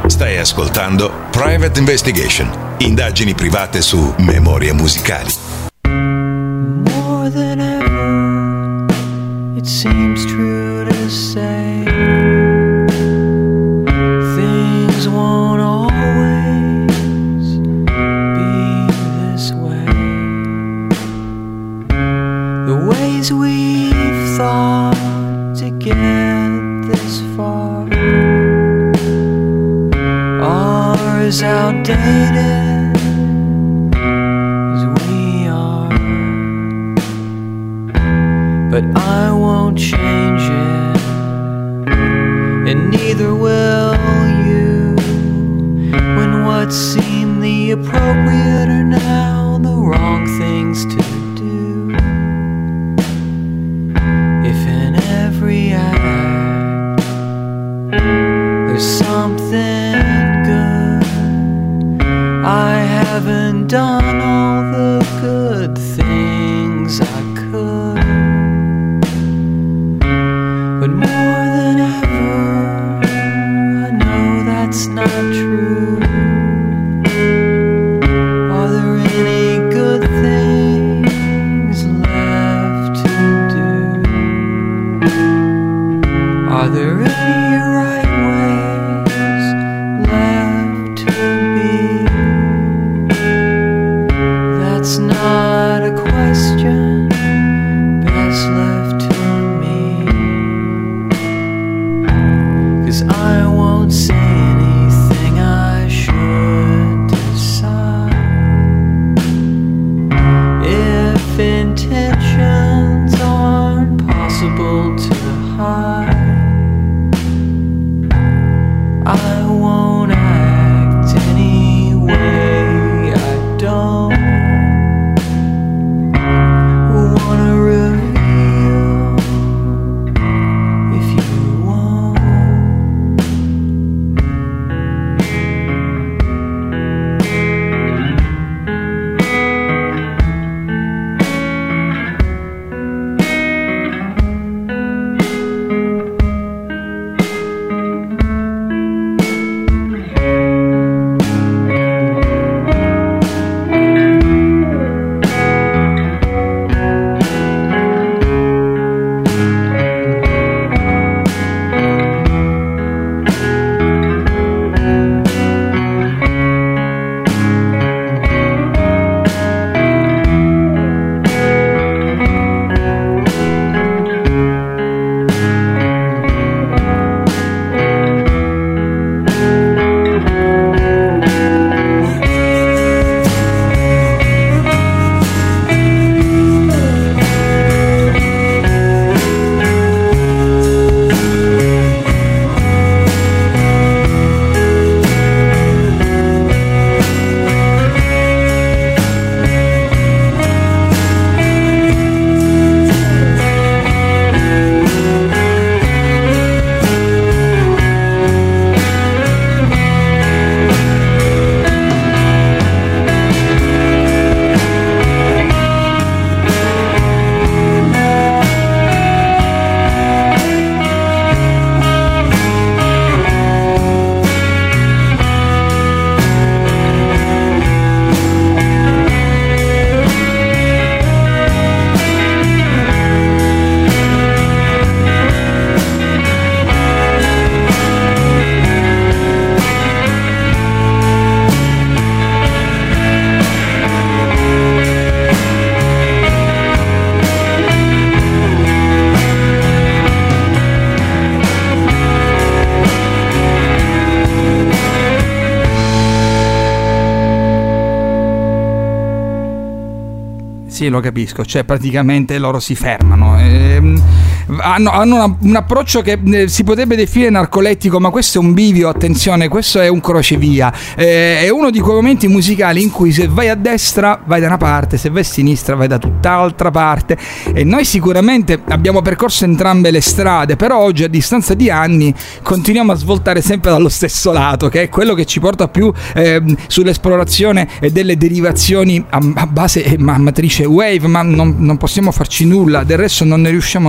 Stai ascoltando Private Investigation, indagini private su memorie musicali. More than ever, it seems true to say things won't always be this way. The ways we've thought to get this far are as outdated as we are, but I won't change it, and neither will you, when what seemed the appropriate are now the wrong things to do. If in every act there's something good, I haven't done all the good things I could. But more than ever, I know that's not true. Are there any good things left to do? Are there any right ways left to be? That's not a question best left to me, 'cause I won't say anything I should decide. If intentions aren't possible to hide, I won't act any way I don't wanna reveal if you won't. Sì, lo capisco, cioè praticamente loro si fermano. Ehm, hanno, hanno una, un approccio che eh, si potrebbe definire narcolettico, ma questo è un bivio, attenzione, questo è un crocevia. Eh, è uno di quei momenti musicali in cui se vai a destra vai da una parte, se vai a sinistra vai da tutt'altra parte, e noi sicuramente abbiamo percorso entrambe le strade, però oggi a distanza di anni continuiamo a svoltare sempre dallo stesso lato, che è quello che ci porta più eh, sull'esplorazione e delle derivazioni a, a base e a matrice wave, ma non, non possiamo farci nulla, del resto non ne riusciamo a uscire via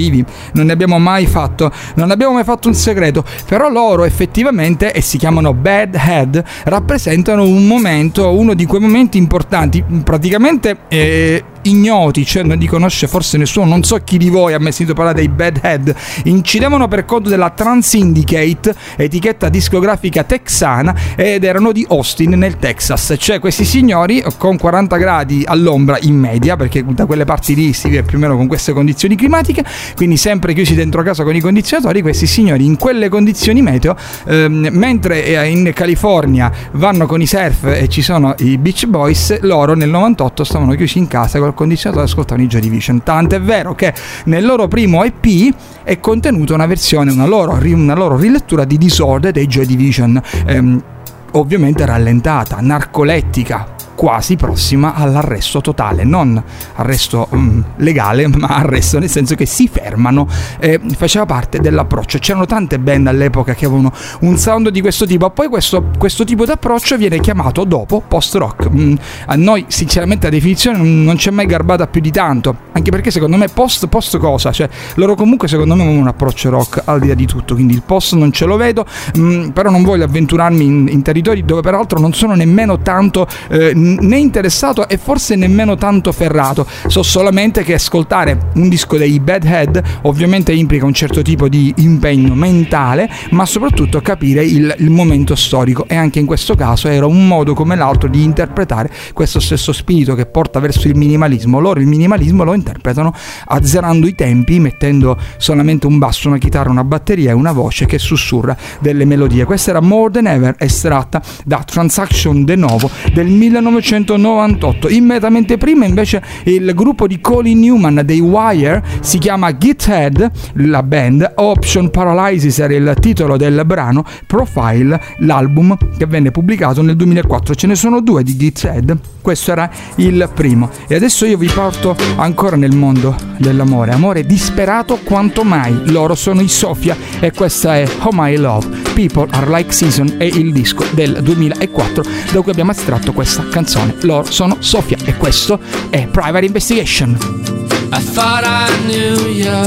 vivi, non ne abbiamo mai fatto, non abbiamo mai fatto un segreto, però loro effettivamente, e si chiamano Bad Head, rappresentano un momento, uno di quei momenti importanti, praticamente eh, ignoti, cioè non li conosce forse nessuno, non so chi di voi ha mai sentito parlare dei Bad Head. Incidevano per conto della Trans Syndicate, etichetta discografica texana, ed erano di Austin nel Texas. Cioè questi signori con quaranta gradi all'ombra in media, perché da quelle parti lì si vive più o meno con queste condizioni climatiche, quindi sempre chiusi dentro casa con i condizionatori, questi signori in quelle condizioni meteo, ehm, mentre in California vanno con i surf e ci sono i Beach Boys, loro nel novantotto stavano chiusi in casa col condizionatore e ascoltavano i Joy Division. Tanto è vero che nel loro primo E P è contenuta una versione, una loro, una loro rilettura di Disorder dei Joy Division, ehm, ovviamente rallentata, narcolettica, quasi prossima all'arresto totale, non arresto um, legale, ma arresto nel senso che si fermano. Eh, faceva parte dell'approccio. C'erano tante band all'epoca che avevano un sound di questo tipo. Poi questo, questo tipo di approccio viene chiamato dopo post-rock. Mm, a noi sinceramente la definizione non, non ci è mai garbata più di tanto, anche perché secondo me post, post cosa? Cioè loro comunque secondo me hanno un approccio rock al di là di tutto, quindi il post non ce lo vedo, mm, però non voglio avventurarmi in, in territori dove peraltro non sono nemmeno tanto eh, né interessato e forse nemmeno tanto ferrato. So solamente che ascoltare un disco dei Bad Head ovviamente implica un certo tipo di impegno mentale, ma soprattutto capire il, il momento storico, e anche in questo caso era un modo come l'altro di interpretare questo stesso spirito che porta verso il minimalismo. Loro il minimalismo lo interpretano azzerando i tempi, mettendo solamente un basso, una chitarra, una batteria e una voce che sussurra delle melodie. Questa era More Than Ever, estratta da Transaction De Novo del millenovecentonovantotto. Immediatamente prima invece il gruppo di Colin Newman dei Wire, si chiama Githead la band, Option Paralysis era il titolo del brano, Profile l'album che venne pubblicato nel duemilaquattro. Ce ne sono due di Githead, questo era il primo, e adesso io vi porto ancora nel mondo dell'amore, amore disperato quanto mai. Loro sono i Sofia e questa è Oh My Love, People Are Like Season, è il disco del duemilaquattro da cui abbiamo estratto questa canzone. Loro sono Sofia e questo è Private Investigation. I thought I knew you,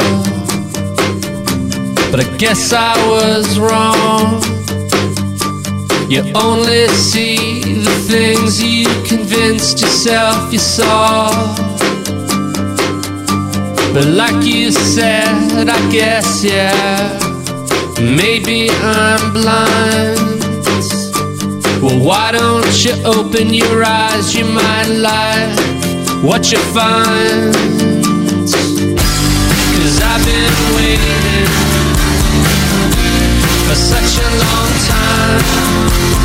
but I guess I was wrong. You only see the things you convinced yourself you saw. But like you said, I guess, yeah, maybe I'm blind. Well, why don't you open your eyes? You might like what you find. 'Cause I've been waiting for such a long time.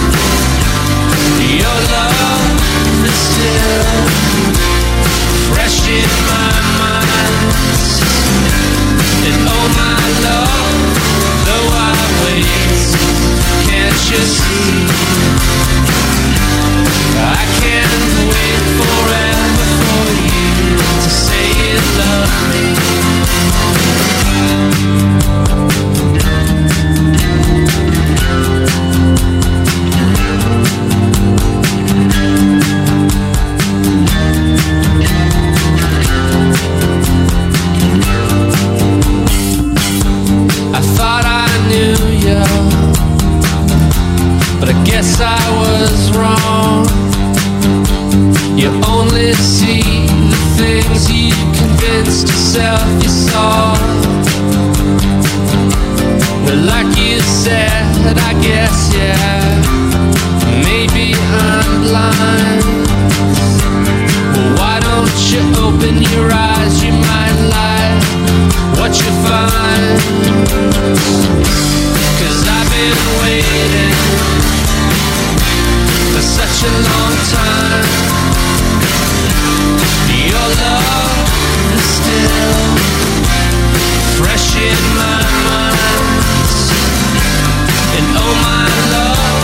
Your love is still fresh in my mind. And oh my love, though I wait, can't you see? I can't wait forever for you to say you love me. I thought I knew you, but I guess I was wrong. You only see the things you convinced yourself you saw. But like you said, I guess, yeah, maybe I'm blind. Well, why don't you open your eyes? You might like what you find. 'Cause I've been waiting for such a long time. Your love is still fresh in my mind. And oh my love,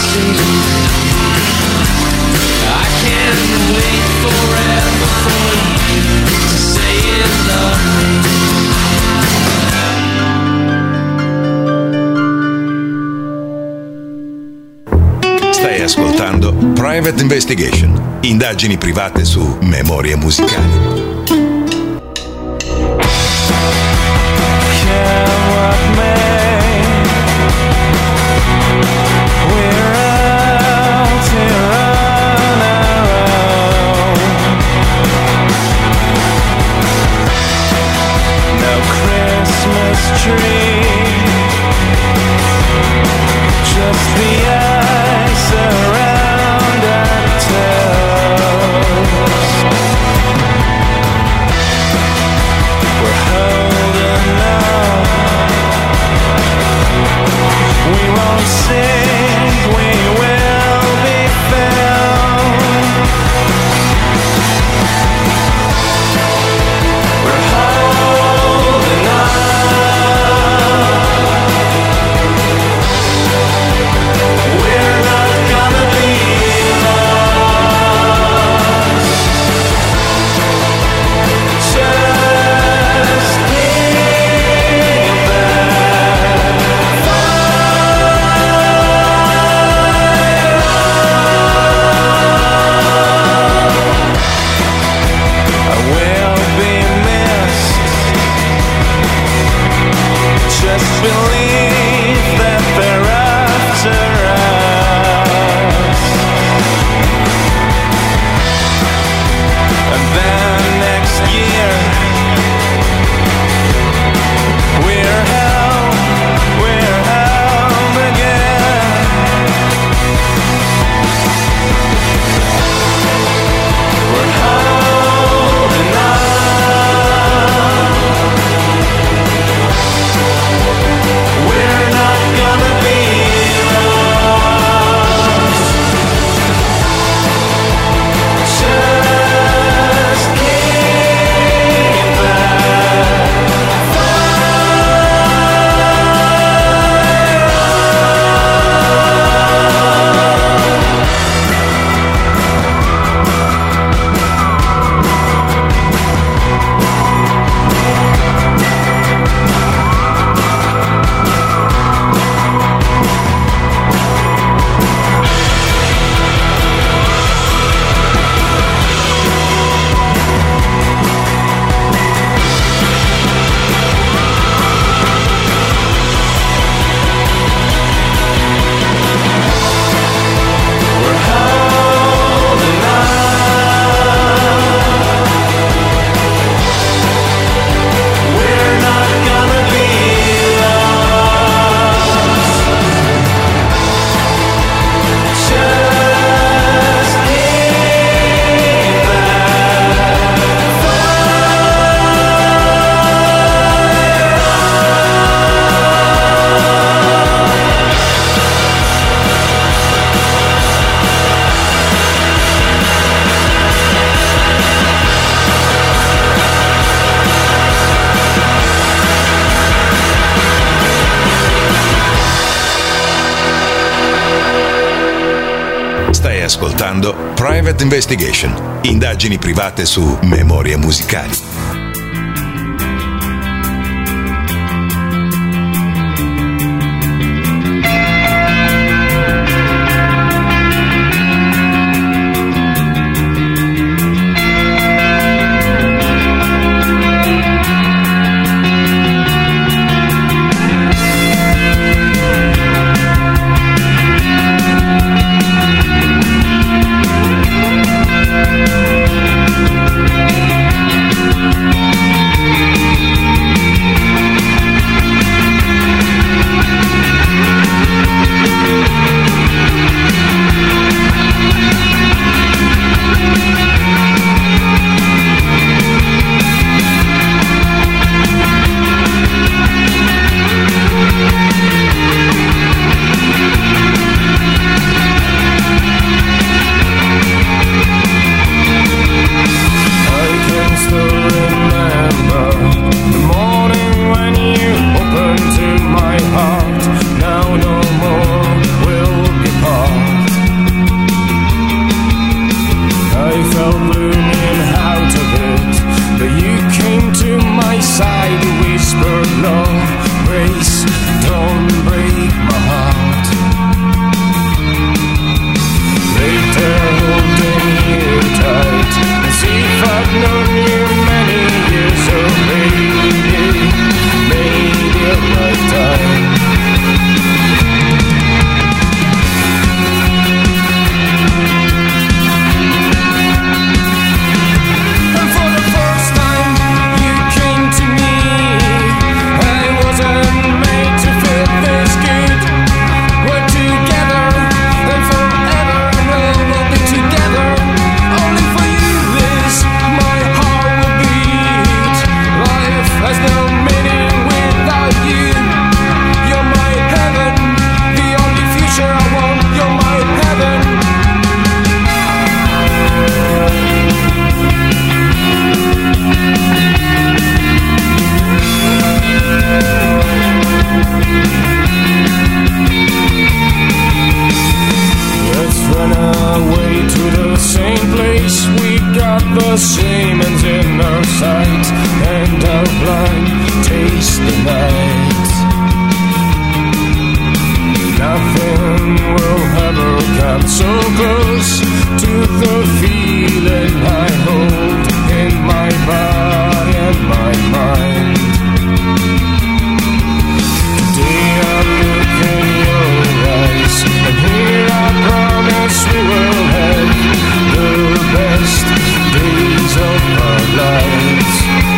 see. I can't wait forever for you to say you love me. Stai ascoltando Private Investigation, indagini private su memorie musicali. Ascoltando Private Investigation, indagini private su memorie musicali. I'm so close to the feeling I hold in my body and my mind. Today I look in your eyes, and here I promise we will have the best days of our lives.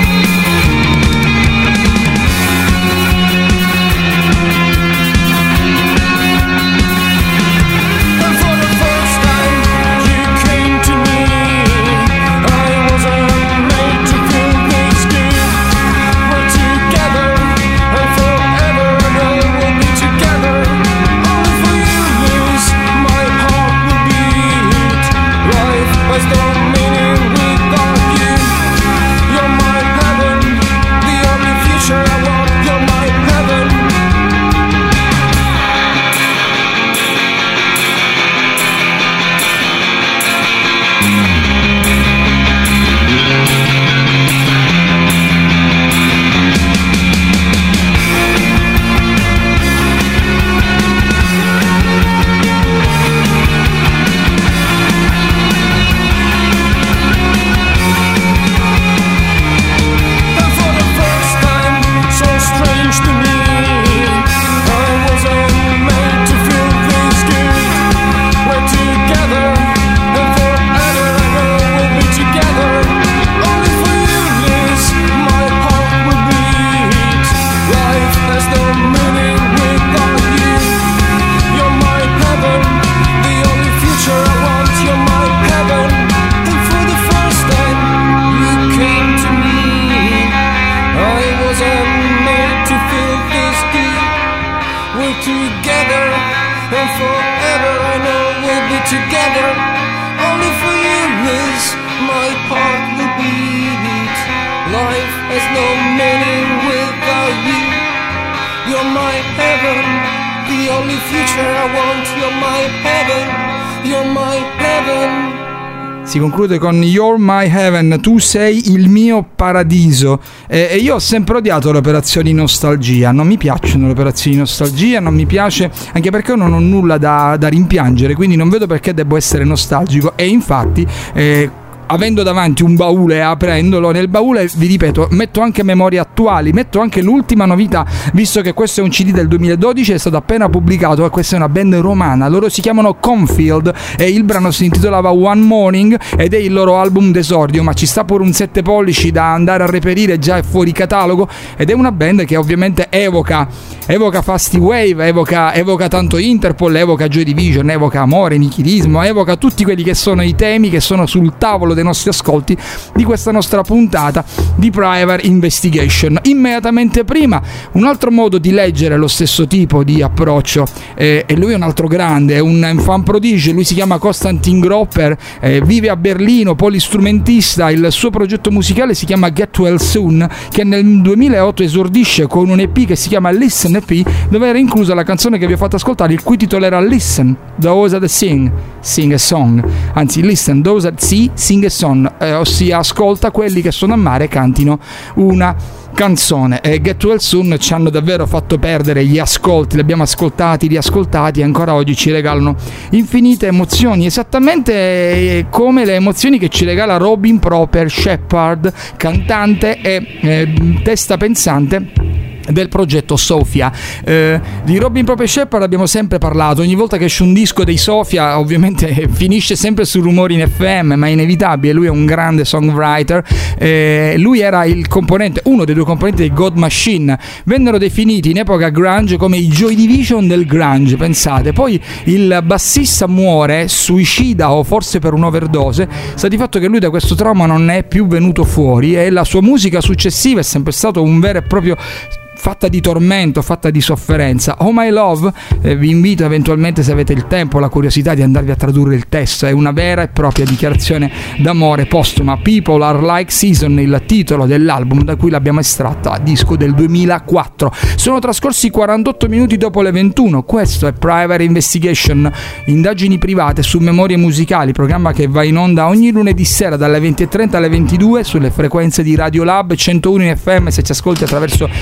Si conclude con You're My Heaven, tu sei il mio paradiso. E, e io ho sempre odiato le operazioni nostalgia, non mi piacciono le operazioni nostalgia, non mi piace, anche perché io non ho nulla da, da rimpiangere, quindi non vedo perché devo essere nostalgico. E infatti eh, avendo davanti un baule e aprendolo, nel baule, vi ripeto, metto anche memorie attuali, metto anche l'ultima novità, visto che questo è un C D del duemiladodici, è stato appena pubblicato e questa è una band romana, loro si chiamano Confield e il brano si intitolava One Morning ed è il loro album d'esordio, ma ci sta pure un sette pollici da andare a reperire, già è fuori catalogo, ed è una band che ovviamente evoca evoca Fasti Wave, evoca, evoca tanto Interpol, evoca Joy Division, evoca amore, nichilismo, evoca tutti quelli che sono i temi che sono sul tavolo dei nostri ascolti di questa nostra puntata di Private Investigation. Immediatamente prima un altro modo di leggere lo stesso tipo di approccio, eh, e lui è un altro grande, è un fan prodigio, lui si chiama Konstantin Gropper, eh, vive a Berlino, polistrumentista, il suo progetto musicale si chiama Get Well Soon, che nel duemilaotto esordisce con un E P che si chiama Listen E P, dove era inclusa la canzone che vi ho fatto ascoltare, il cui titolo era Listen, Those That Sing, Sing a Song, anzi Listen, Those That See, Sing a Song, eh, ossia ascolta quelli che sono a mare e cantino una canzone. E Get Well Soon ci hanno davvero fatto perdere gli ascolti, li abbiamo ascoltati, riascoltati e ancora oggi ci regalano infinite emozioni, esattamente come le emozioni che ci regala Robin Proper Shepard, cantante e eh, testa pensante del progetto Sofia. Eh, di Robin Proper Shepard abbiamo sempre parlato, ogni volta che esce un disco dei Sofia ovviamente finisce sempre su Rumori in F M, ma è inevitabile, lui è un grande songwriter, eh, lui era il componente, uno dei due componenti dei God Machine, vennero definiti in epoca grunge come i Joy Division del grunge, pensate. Poi il bassista muore, suicida o forse per un'overdose, sta di fatto che lui da questo trauma non è più venuto fuori e la sua musica successiva è sempre stato un vero e proprio fatta di tormento, fatta di sofferenza. Oh My Love, eh, vi invito eventualmente, se avete il tempo, la curiosità, di andarvi a tradurre il testo, è una vera e propria dichiarazione d'amore postuma. People Are Like Season, il titolo dell'album da cui l'abbiamo estratta, disco del duemilaquattro. Sono trascorsi quarantotto minuti dopo le ventuno, questo è Private Investigation, indagini private su memorie musicali, programma che va in onda ogni lunedì sera dalle venti e trenta alle ventidue sulle frequenze di Radio Lab centouno in F M, se ci ascolti attraverso la radio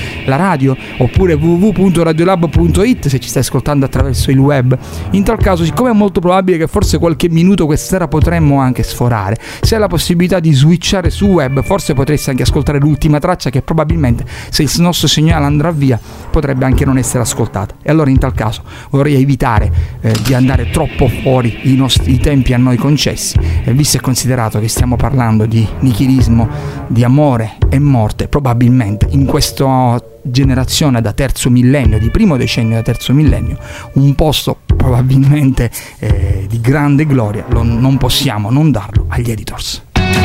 radio, oppure w w w punto radiolab punto it se ci stai ascoltando attraverso il web. In tal caso, siccome è molto probabile che forse qualche minuto questa sera potremmo anche sforare, se hai la possibilità di switchare su web, forse potresti anche ascoltare l'ultima traccia, che probabilmente, se il nostro segnale andrà via, potrebbe anche non essere ascoltata. E allora in tal caso vorrei evitare eh, di andare troppo fuori i nostri i tempi a noi concessi, e visto e considerato che stiamo parlando di nichilismo, di amore e morte, probabilmente in questa generazione da terzo millennio, di primo decennio da terzo millennio, un posto probabilmente eh, di grande gloria lo, non possiamo non darlo agli Editors.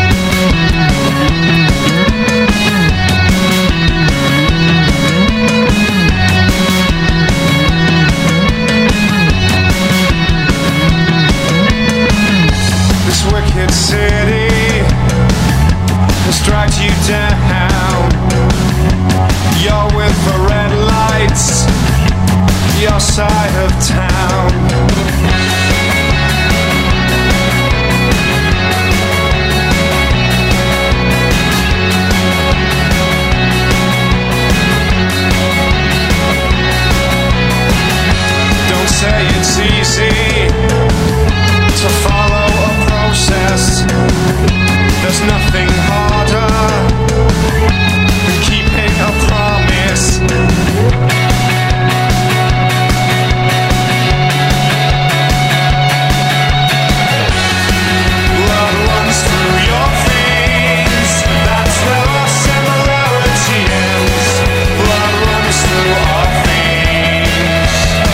This wicked city has dragged you down. You're with the red lights, your side of town. Don't say it's easy to follow a process. There's nothing harder than keeping a promise. Blood runs through your veins, that's where our similarity ends. Blood runs through our veins.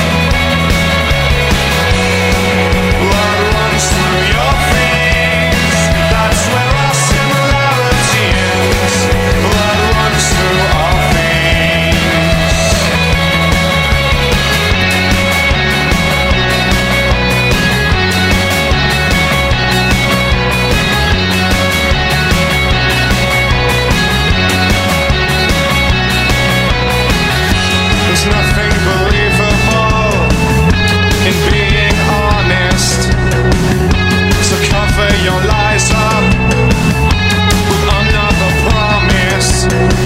Blood runs through your veins, that's where our similarity ends. Blood runs through our veins. There's nothing believable in being honest, so cover your lies up with another promise.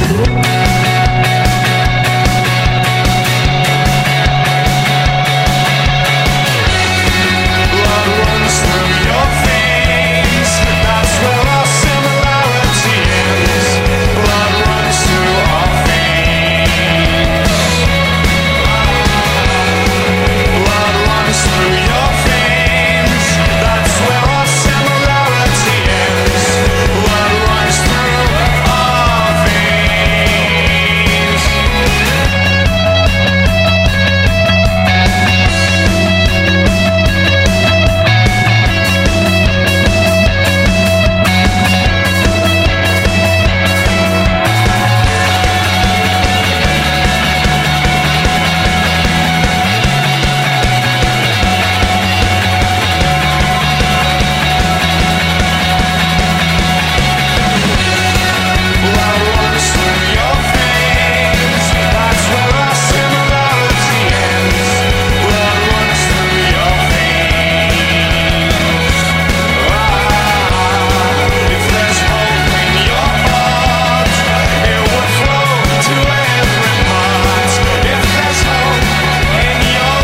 Blood runs through your veins, that's where our similarity ends. Blood runs through our veins. Blood runs through your veins, that's where our similarity ends. Blood runs through our veins. Blood runs through your veins, that's where our similarity ends. Blood runs through your veins. Ah, if there's hope in your heart, it would flow to every part. If there's hope in your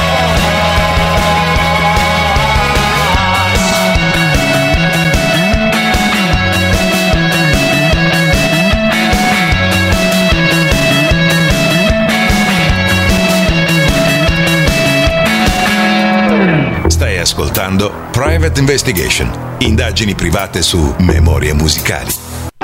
Stai ascoltando Private Investigation, indagini private su memorie musicali.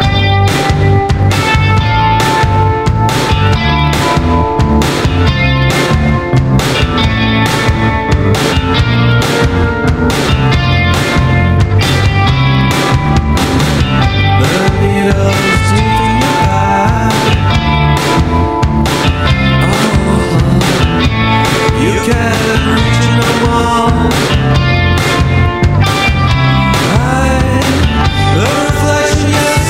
You can't reach the wall. I, the reflection, yes.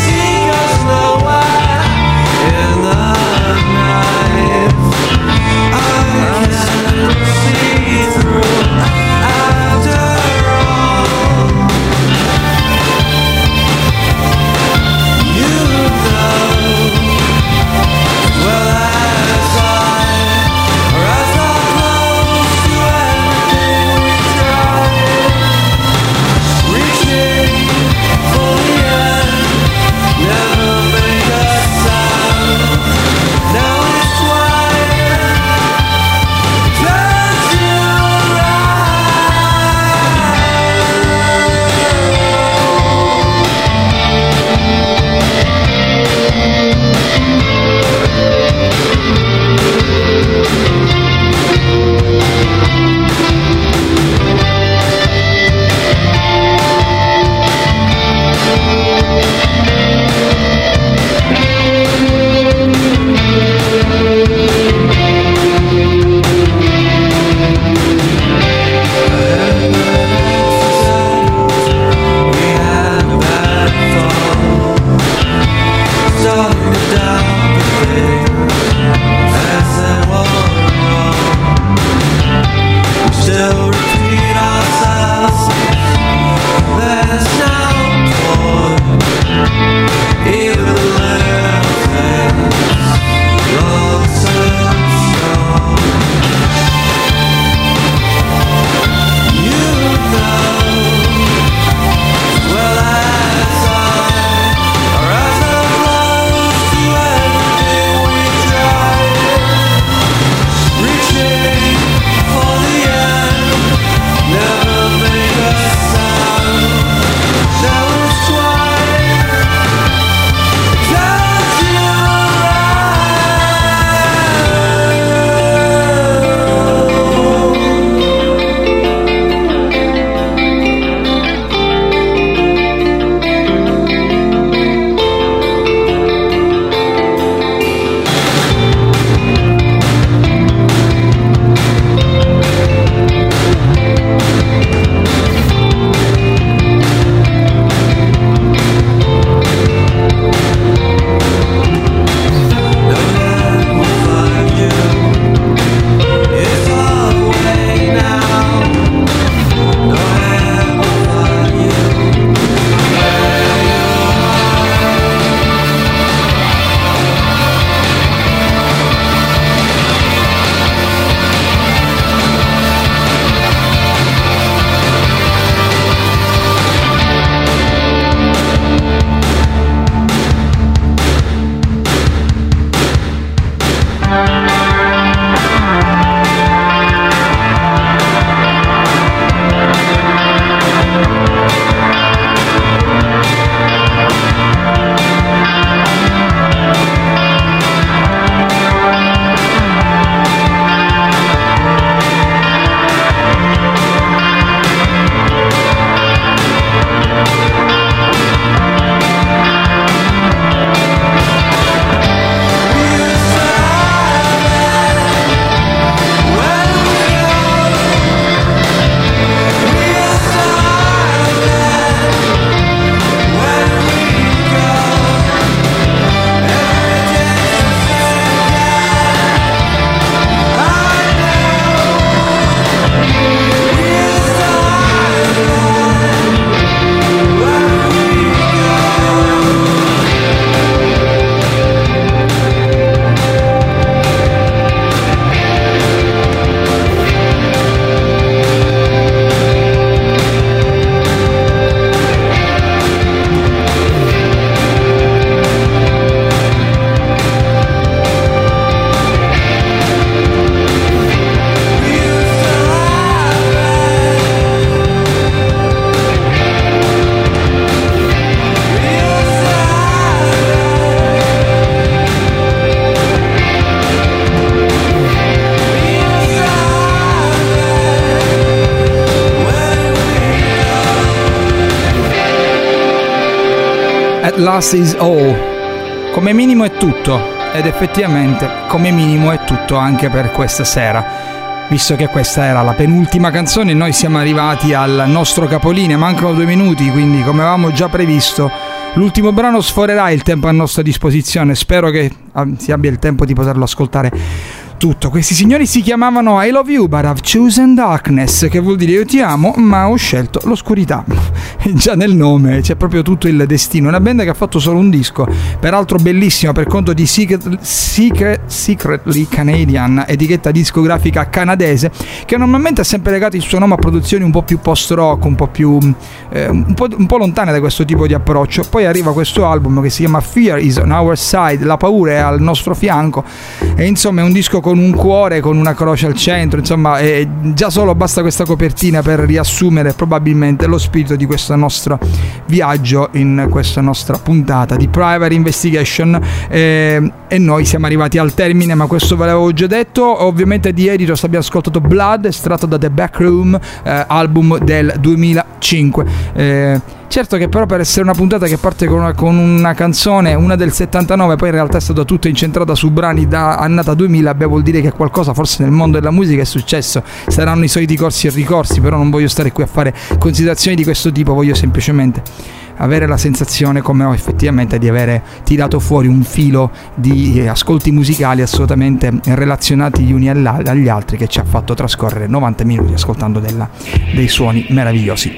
Last is all. Come minimo è tutto, ed effettivamente come minimo è tutto anche per questa sera, visto che questa era la penultima canzone e noi siamo arrivati al nostro capolinea. Mancano due minuti, quindi come avevamo già previsto l'ultimo brano sforerà il tempo a nostra disposizione. Spero che si abbia il tempo di poterlo ascoltare tutto. Questi signori si chiamavano I Love You But I've Chosen Darkness, che vuol dire io ti amo ma ho scelto l'oscurità. Già nel nome c'è proprio tutto il destino. Una band che ha fatto solo un disco, peraltro bellissimo, per conto di Secret, Secret, Secretly Canadian, etichetta discografica canadese, che normalmente ha sempre legato il suo nome a produzioni un po' più post-rock, un po' più eh, un, po', un po' lontane da questo tipo di approccio. Poi arriva questo album che si chiama Fear Is On Our Side, la paura è al nostro fianco, e insomma è un disco con un cuore, con una croce al centro. Insomma è, già solo basta questa copertina per riassumere probabilmente lo spirito di questo nostro viaggio in questa nostra puntata di Private Investigation, eh, e noi siamo arrivati al termine, ma questo ve l'avevo già detto. Ovviamente di Editors abbiamo ascoltato Blood, estratto da The Backroom, eh, album del duemilacinque. eh, Certo che però per essere una puntata che parte con una, con una canzone, una del settantanove, poi in realtà è stata tutta incentrata su brani da annata duemila, beh, vuol dire che qualcosa forse nel mondo della musica è successo. Saranno i soliti corsi e ricorsi, però non voglio stare qui a fare considerazioni di questo tipo, voglio semplicemente avere la sensazione, come ho effettivamente, di avere tirato fuori un filo di ascolti musicali assolutamente relazionati gli uni agli altri, che ci ha fatto trascorrere novanta minuti ascoltando della, dei suoni meravigliosi.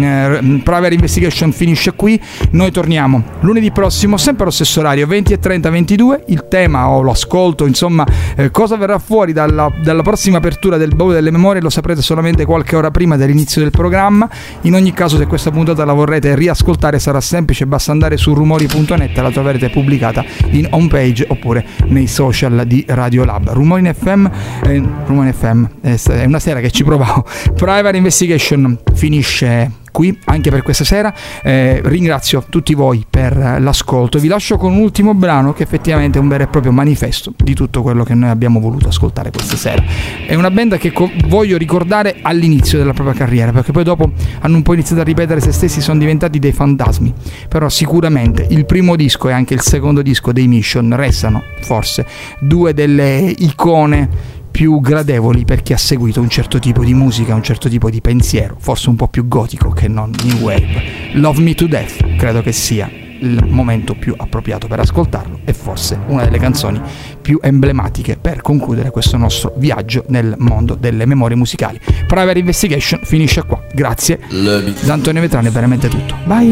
Private Investigation finisce qui, noi torniamo lunedì prossimo sempre allo stesso orario, venti e trenta ventidue. Il tema o l'ascolto, insomma, eh, cosa verrà fuori dalla, dalla prossima apertura del baule delle memorie lo saprete solamente qualche ora prima dell'inizio del programma. In ogni caso, se questa puntata la vorrete riascoltare sarà semplice, basta andare su rumori punto net, la troverete pubblicata in homepage oppure nei social di Radio Lab. Rumori in F M, eh, Rumori F M è una sera che ci provavo. Private Investigation finisce qui anche per questa sera. Eh, ringrazio tutti voi per l'ascolto, vi lascio con un ultimo brano che effettivamente è un vero e proprio manifesto di tutto quello che noi abbiamo voluto ascoltare questa sera. È una band che co- voglio ricordare all'inizio della propria carriera, perché poi dopo hanno un po' iniziato a ripetere se stessi, sono diventati dei fantasmi, però sicuramente il primo disco e anche il secondo disco dei Mission restano forse due delle icone più gradevoli per chi ha seguito un certo tipo di musica, un certo tipo di pensiero, forse un po' più gotico che non new wave. Love Me to Death credo che sia il momento più appropriato per ascoltarlo, e forse una delle canzoni più emblematiche per concludere questo nostro viaggio nel mondo delle memorie musicali. Private Investigation finisce qua, grazie da Antonio Vetrano, è veramente tutto, bye.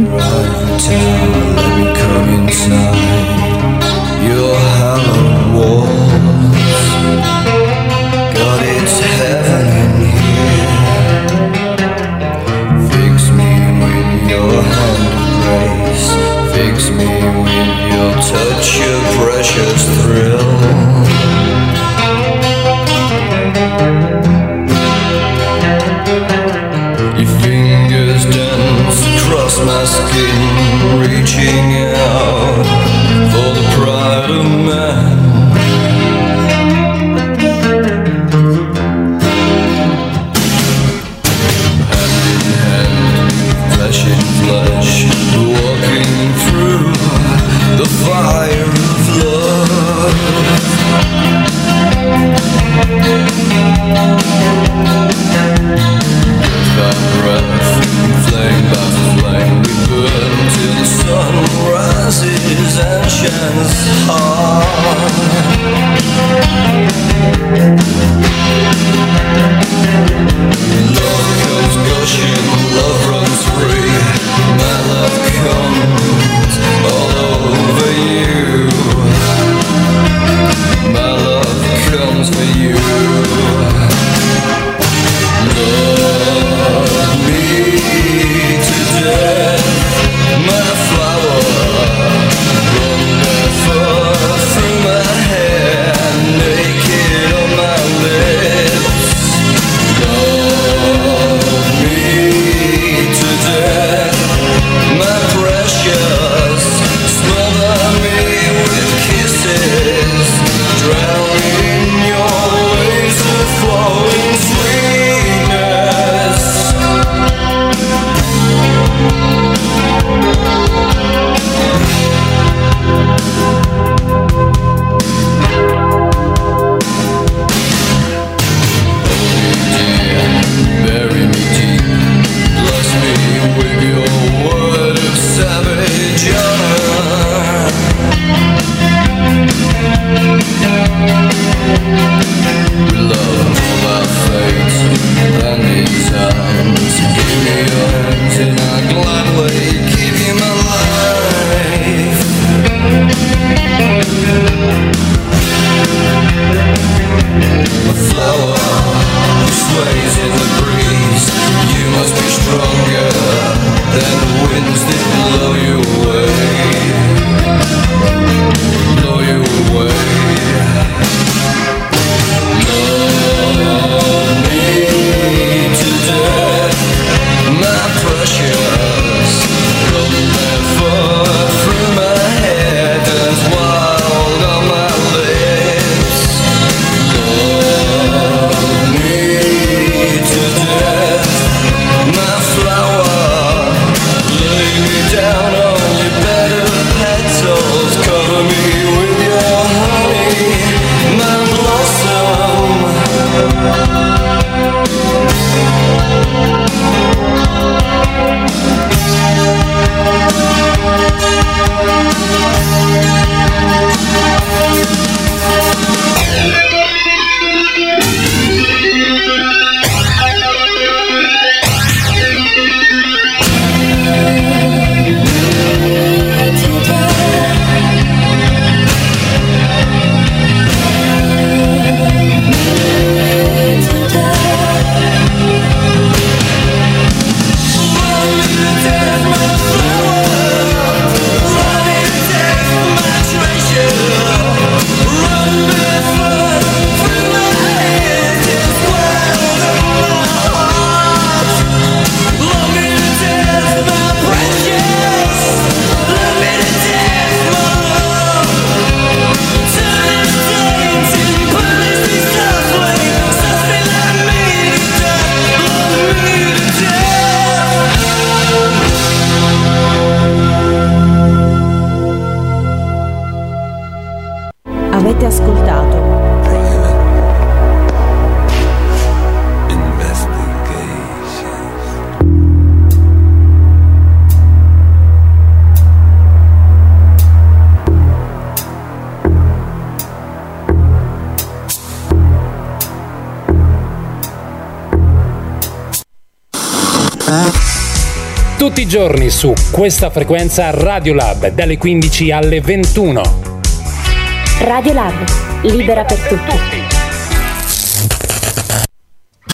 God, it's heaven in here. Fix me with your hand of grace. Fix me with your touch, your precious thrill. Your fingers dance across my skin, reaching out for the pride of man. Flesh, walking through the fire of love. By breath, flame by flame, we burn till the sun rises and shines hard. Love comes gushing, love runs free. My love comes all over you. My love comes for you. Love me to death, my flower. Run barefoot through my hair, naked on my lips. Tutti i giorni su questa frequenza Radiolab dalle quindici alle ventuno. Radiolab, libera per tutti.